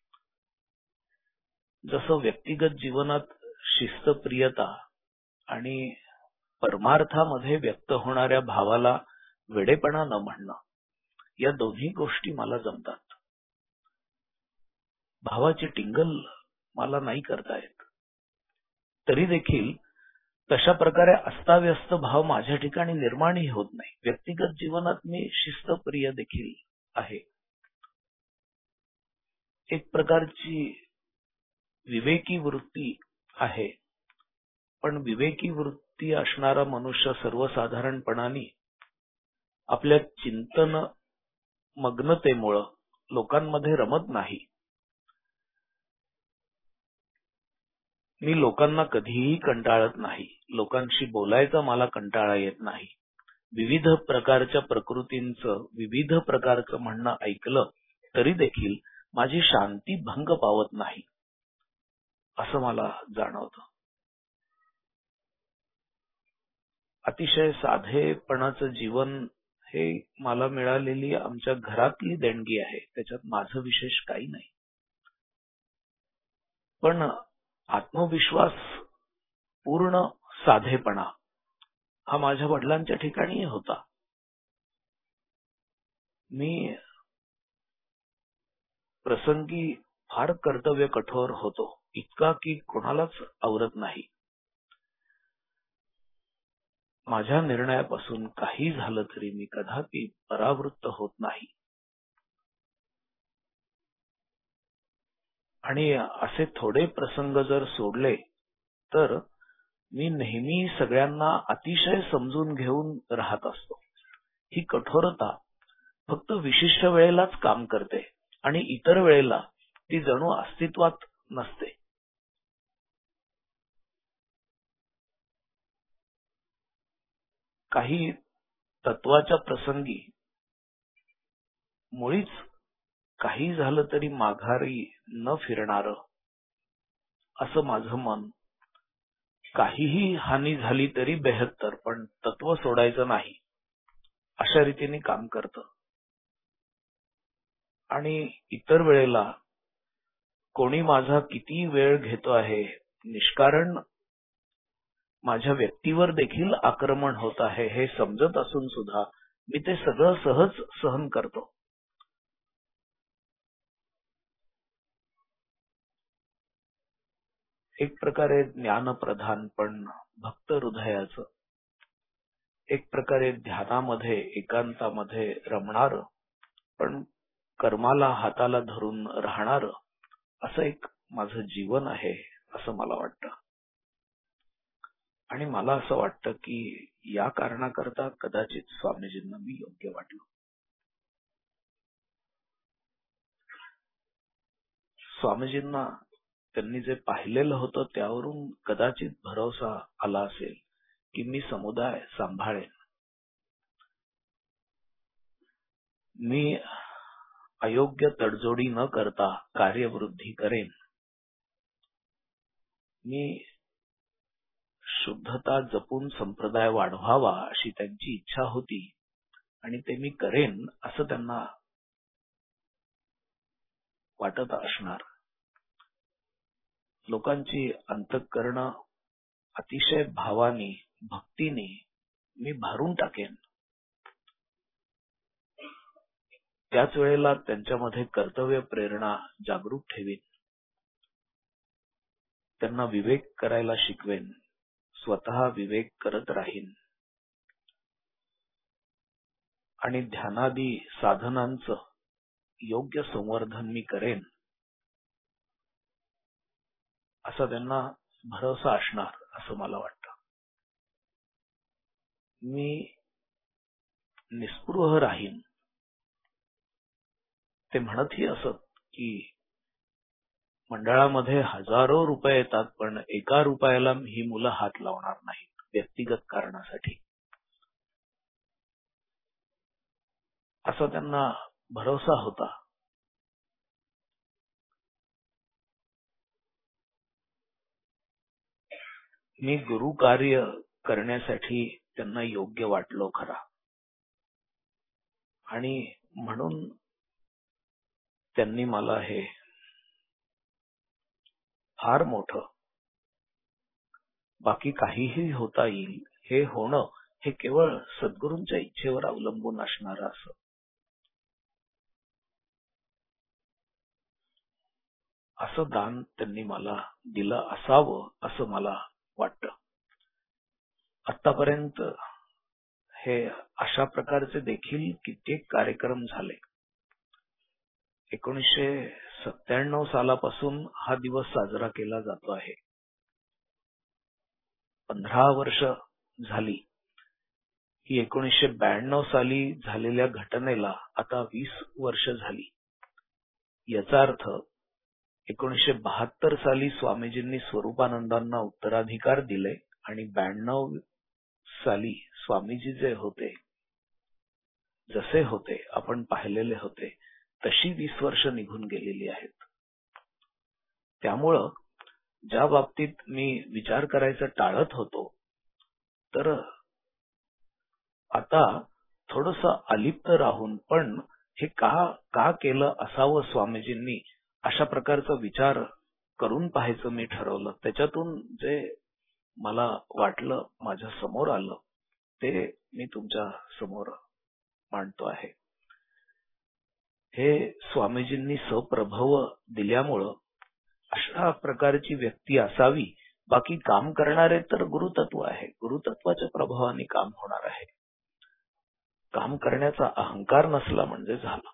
जसं व्यक्तिगत जीवनात शिस्तप्रियता आणि परमार्थामध्ये व्यक्त होणाऱ्या भावाला वेडेपणा न म्हणणं, या दोन्ही गोष्टी मला जमतात. भावाची टिंगल मला नाही करता येत. तरी देखील तशा प्रकारे अस्ताव्यस्त भाव माझ्या ठिकाणी निर्माणही होत नाही. व्यक्तिगत जीवनात मी शिस्तप्रिय देखील आहे. एक प्रकारची विवेकी वृत्ती आहे, पण विवेकी वृत्ती असणारा मनुष्य सर्वसाधारणपणाने आपल्या चिंतन मग्नतेमुळे लोकांमध्ये रमत नाही. मी लोकांना कधीही कंटाळत नाही. लोकांशी बोलायचा मला कंटाळा येत नाही. विविध प्रकारच्या प्रकृतींचं विविध प्रकारचं म्हणणं ऐकलं तरी देखील माझी शांती भंग पावत नाही असं मला जाणवतं. अतिशय साधेपणाचं जीवन हे मला मिळालेली आमच्या घरातली देणगी आहे. त्याच्यात माझं विशेष काही नाही. पण आत्मविश्वास, पूर्ण साधेपणा हा माझ्या वडिलांच्या ठिकाणी होता. मी प्रसंगी फार कर्तव्य कठोर होतो, इतका की कोणालाच आवरत नाही. माझ्या निर्णयापासून काही झालं तरी मी कदापि परावृत्त होत नाही. आणि असे थोडे प्रसंग जर सोडले तर मी नेहमी सगळ्यांना अतिशय समजून घेऊन राहत असतो. ही कठोरता फक्त विशिष्ट वेळेलाच काम करते आणि इतर वेळेला ती जणू अस्तित्वात नसते. काही तत्वाच्या प्रसंगी मुळीच काही झालं तरी माघारी न फिरणार असं माझं मन, काहीही हानी झाली तरी बेहत्तर पण तत्व सोडायचं नाही अशा रीतीने काम करतं. आणि इतर वेळेला कोणी माझा किती वेळ घेतो आहे, निष्कारण माझ्या व्यक्तीवर देखील आक्रमण होत आहे हे समजत असून सुद्धा मी ते सगळं सहज सहन करतो. एक प्रकारे ज्ञानप्रधान पण भक्त हृदयाचं, एक प्रकारे ध्यानामध्ये एकांतामध्ये रमणार पण कर्माला हाताला धरून राहणार असं एक माझं जीवन आहे असं मला वाटतं. आणि मला असं वाटतं की या कारणाकरता कदाचित स्वामीजींना मी योग्य वाटलो. स्वामीजींना त्यांनी जे पाहिलेलं होतं त्यावरून कदाचित भरोसा आला असेल की मी समुदाय सांभाळेन, मी अयोग्य तडजोडी न करता कार्यवृद्धी करेन, मी शुद्धता जपून संप्रदाय वाढवावा अशी त्यांची इच्छा होती आणि ते मी करेन असं त्यांना वाटत असणार. लोकांची अंतःकरण अतिशय भावानी भक्तीने मी भरून टाकेन. त्याच वेळेला त्यांच्यामध्ये कर्तव्य प्रेरणा जागरूक ठेवीन, त्यांना विवेक करायला शिकवेन, स्वतः विवेक करत राहीन आणि ध्यानादी साधनांचं योग्य संवर्धन मी करेन असा त्यांना भरोसा असणार असं मला वाटतं. मी निस्पृह राहीन. ते म्हणतही असत की मंडळामध्ये हजारो रुपये येतात पण एका रुपयाला ही मुलं हात लावणार नाहीत व्यक्तिगत कारणासाठी, असा त्यांना भरोसा होता. मी गुरु कार्य करण्यासाठी त्यांना योग्य वाटलो खरा आणि म्हणून त्यांनी मला हे फार मोठं, बाकी काहीही होता येईल हे होणं हे केवळ सद्गुरूंच्या इच्छेवर अवलंबून असणार असं असं दान त्यांनी मला दिलं असावं असं मला वाटतं. आतापर्यंत हे अशा प्रकारचे देखील कित्येक कार्यक्रम झाले. एकोणीसशे सत्त्याण्णव सालापासून हा दिवस साजरा केला जातो आहे. पंधरा वर्ष झाली. ही एकोणीसशे ब्याण्णव साली झालेल्या घटनेला आता वीस वर्ष झाली. याचा अर्थ एकोणीसशे बहात्तर साली स्वामीजींनी स्वरूपानंदांना उत्तराधिकार दिले आणि ब्याण्णव साली स्वामीजी जे होते, जसे होते, आपण पाहिलेले होते तशी वीस वर्ष निघून गेलेली आहेत. त्यामुळं ज्या बाबतीत मी विचार करायचं टाळत होतो तर आता थोडस अलिप्त राहून पण हे का का केलं असावं स्वामीजींनी अशा प्रकारचा विचार करून पाहायचं मी ठरवलं. त्याच्यातून जे मला वाटलं, माझ्या समोर आलं ते मी तुमच्या समोर मांडतो आहे. हे स्वामीजींनी सप्रभव दिल्यामुळं अशा प्रकारची व्यक्ती असावी. बाकी काम करणारे तर गुरुतत्व आहे, गुरुतत्वाच्या प्रभावाने काम होणार आहे. काम करण्याचा अहंकार नसला म्हणजे झालं.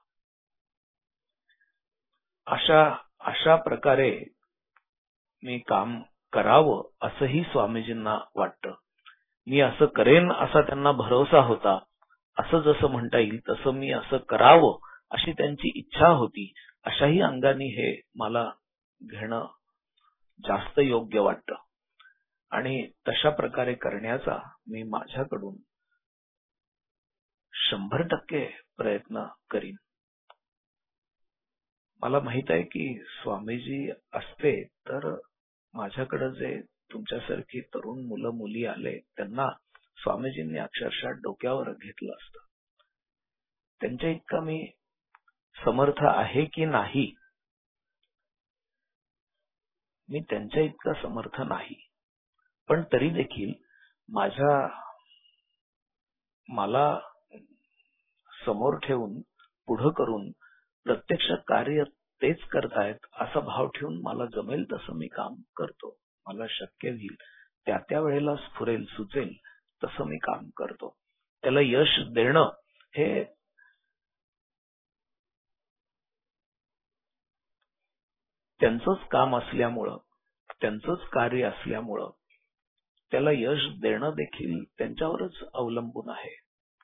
अशा अशा प्रकारे मी काम करावं असंही स्वामीजींना वाटतं. मी असं करेन असा त्यांना भरोसा होता. असं जसं म्हणता येईल तसं मी असं करावं अशी त्यांची इच्छा होती अशाही अंगाने हे मला घेणं जास्त योग्य वाटतं आणि तशा प्रकारे करण्याचा मी माझ्याकडून शंभर टक्के प्रयत्न करीन. मला माहित आहे की स्वामीजी असते तर माझ्याकडे जे तुमच्यासारखी तरुण मुलं मुली आले त्यांना स्वामीजींनी अक्षरशः डोक्यावर घेतलं असतं. त्यांच्या इतका मी समर्थ आहे की नाही, मी त्यांच्या इतका समर्थ नाही, पण तरी देखील माझ्या मला समोर ठेवून पुढं करून प्रत्यक्ष कार्य तेच करतायत असा भाव ठेवून मला जमेल तसं मी काम करतो. मला शक्य होईल त्या त्या वेळेला स्फुरेल सुचेल तसं मी काम करतो. त्याला यश देणं हे त्यांचंच काम असल्यामुळं, त्यांचंच कार्य असल्यामुळं त्याला यश देणं देखील त्यांच्यावरच अवलंबून आहे.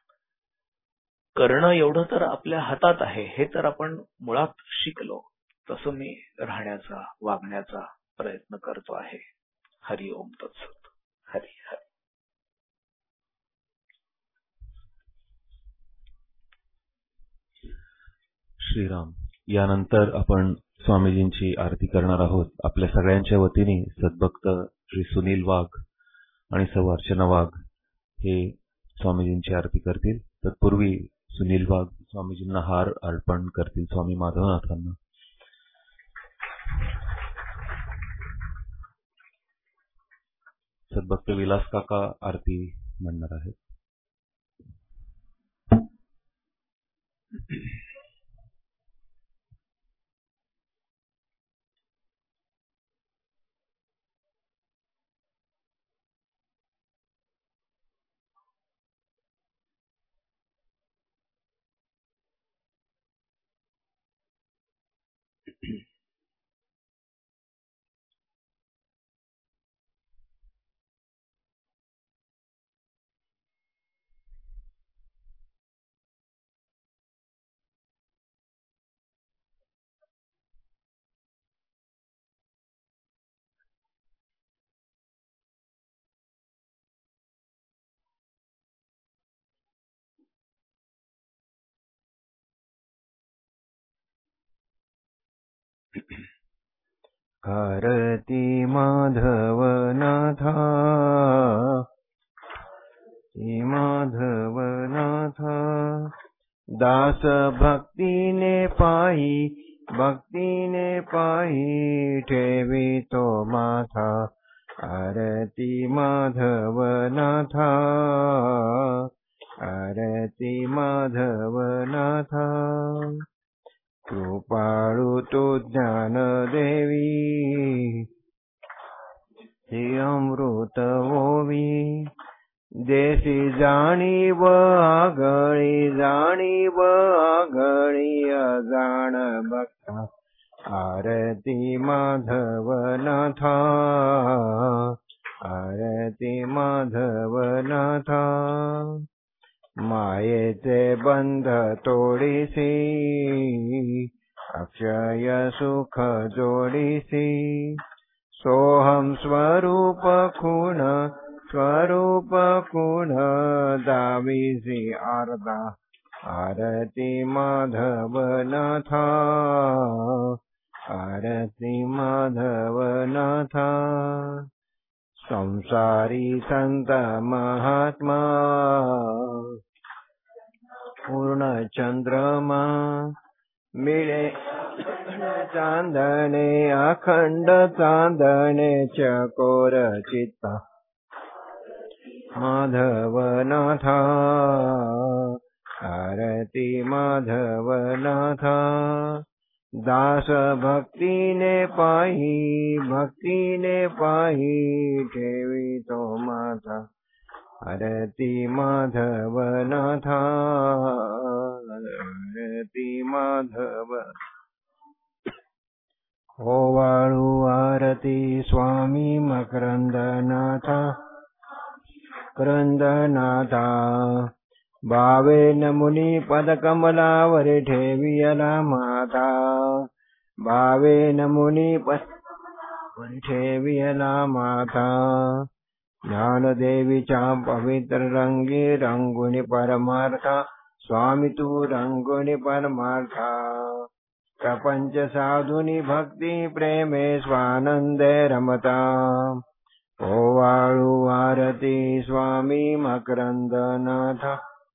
करणं एवढं तर आपल्या हातात आहे हे तर आपण मुळात शिकलो. तसं मी राहण्याचा वागण्याचा प्रयत्न करतो आहे. हरि ओम तत्सत. हरि हरि. श्रीराम. यानंतर आपण स्वामीजींची आरती करणार आहोत. आपल्या सगळ्यांच्या वतीने सद्भक्त श्री सुनील वाघ आणि सौ अर्चना वाघ हे स्वामीजींची आरती करतील. तत्पूर्वी सुनील वाघ स्वामीजींना हार अर्पण करतील स्वामी माधवनाथांना. सद्भक्त विलास काका आरती म्हणणार आहेत. आरती माधवनाथा, माधवनाथा, दास भक्तीने पायी, भक्तीने पायी ठेवी तो माथा. आरती माधवनाथा, आरती माधवनाथा, कृपाळु तू ज्ञान देवी, हे अमृत ओवी, देशी जाणीव आगळी, जाणीव आगळी अजाण भक्ता. आरती माधवनाथा, आरती माधवनाथा, मायेचे बंध तोडीसी, अक्षय सुख जोडीसी, सोहम स्वरूप खूण, स्वरूप खूण दावीसी आरदा. आरती माधवनाथा, आरती माधवनाथा, संसारी संत महात्मा, पूर्ण चंद्रमा, मिळे चांदणे, अखंड चांदणे चकोर चित्ता. माधवनाथा, आरती माधवनाथा, दास भक्तीने पाही, भक्तीने पाही ठेवी तो माथा. आरती माधवनाथा, आरती माधव. ओवाळू आरती स्वामी मकरंदनाथा, मकरंदनाथा, भावेन मुनी पदकमलावरी ठेवियला माता भावेन मुनी पदकमलावरी ठेवियला माता ज्ञानदेवीच्या पवित्र रंगी रंगुनी परमार्था स्वामी तू रंगुनी परमार्था प्रपंच साधुनी भक्ती प्रेमे स्वानंदे रमता ओवाळू आरती स्वामी मकरंदनाथा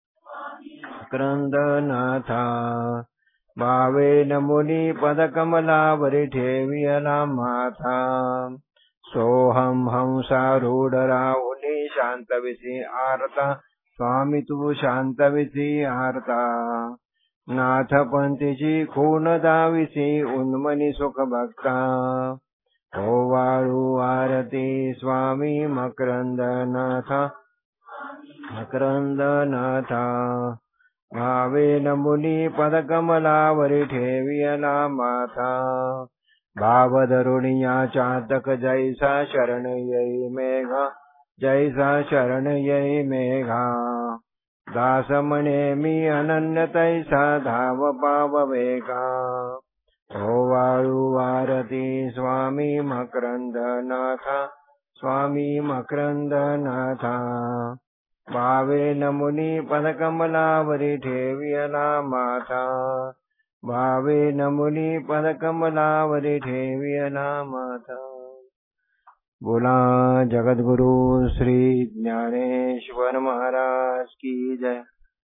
मकरंदनाथा भावेन मुनी पदकमलावरी ठेवियला माथा सोहम हंसारूढ राहुनी शांतविसी आरता स्वामी तू शांतविसी आरता नाथ पंथीची खून दाविसी उन्मनी सुख भक्ता ओवाळू आरती स्वामी मकरंदनाथा मकरंदनाथा भावेन मुनी पदकमलावरी ठेवियला माथा भावधरुणिया चातक जैसा शरण येई मेघा जैसा शरण येई मेघा दास म्हणे मी अनन्य तैसा धाव पाव वेगा ओवाळू आरती स्वामी मकरंदनाथा स्वामी मकरंदनाथा भावेन मुनी पदकमलावरी ठेवियला माथा भावेन मुनी पदकमलावरी ठेवियला माथा बोला जगद्गुरु श्री ज्ञानेश्वर महाराज की जय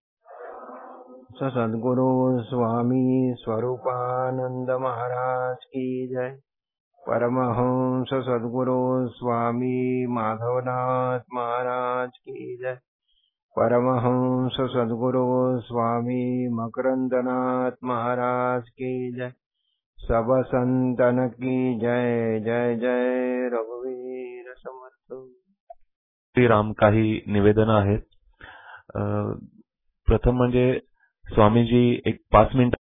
सद्गुरु स्वामी स्वरूपानंद महाराज की जय परमहंस सद्गुरु स्वामी माधवनाथ महाराज की जय परमहंस सद्गुरु स्वामी मकरंदनाथ महाराज की जय सब संतन की जय जय जय रघुवीर समर्थ। श्रीराम काही निवेदन आहेत। प्रथम म्हणजे स्वामीजी एक पाच मिनिट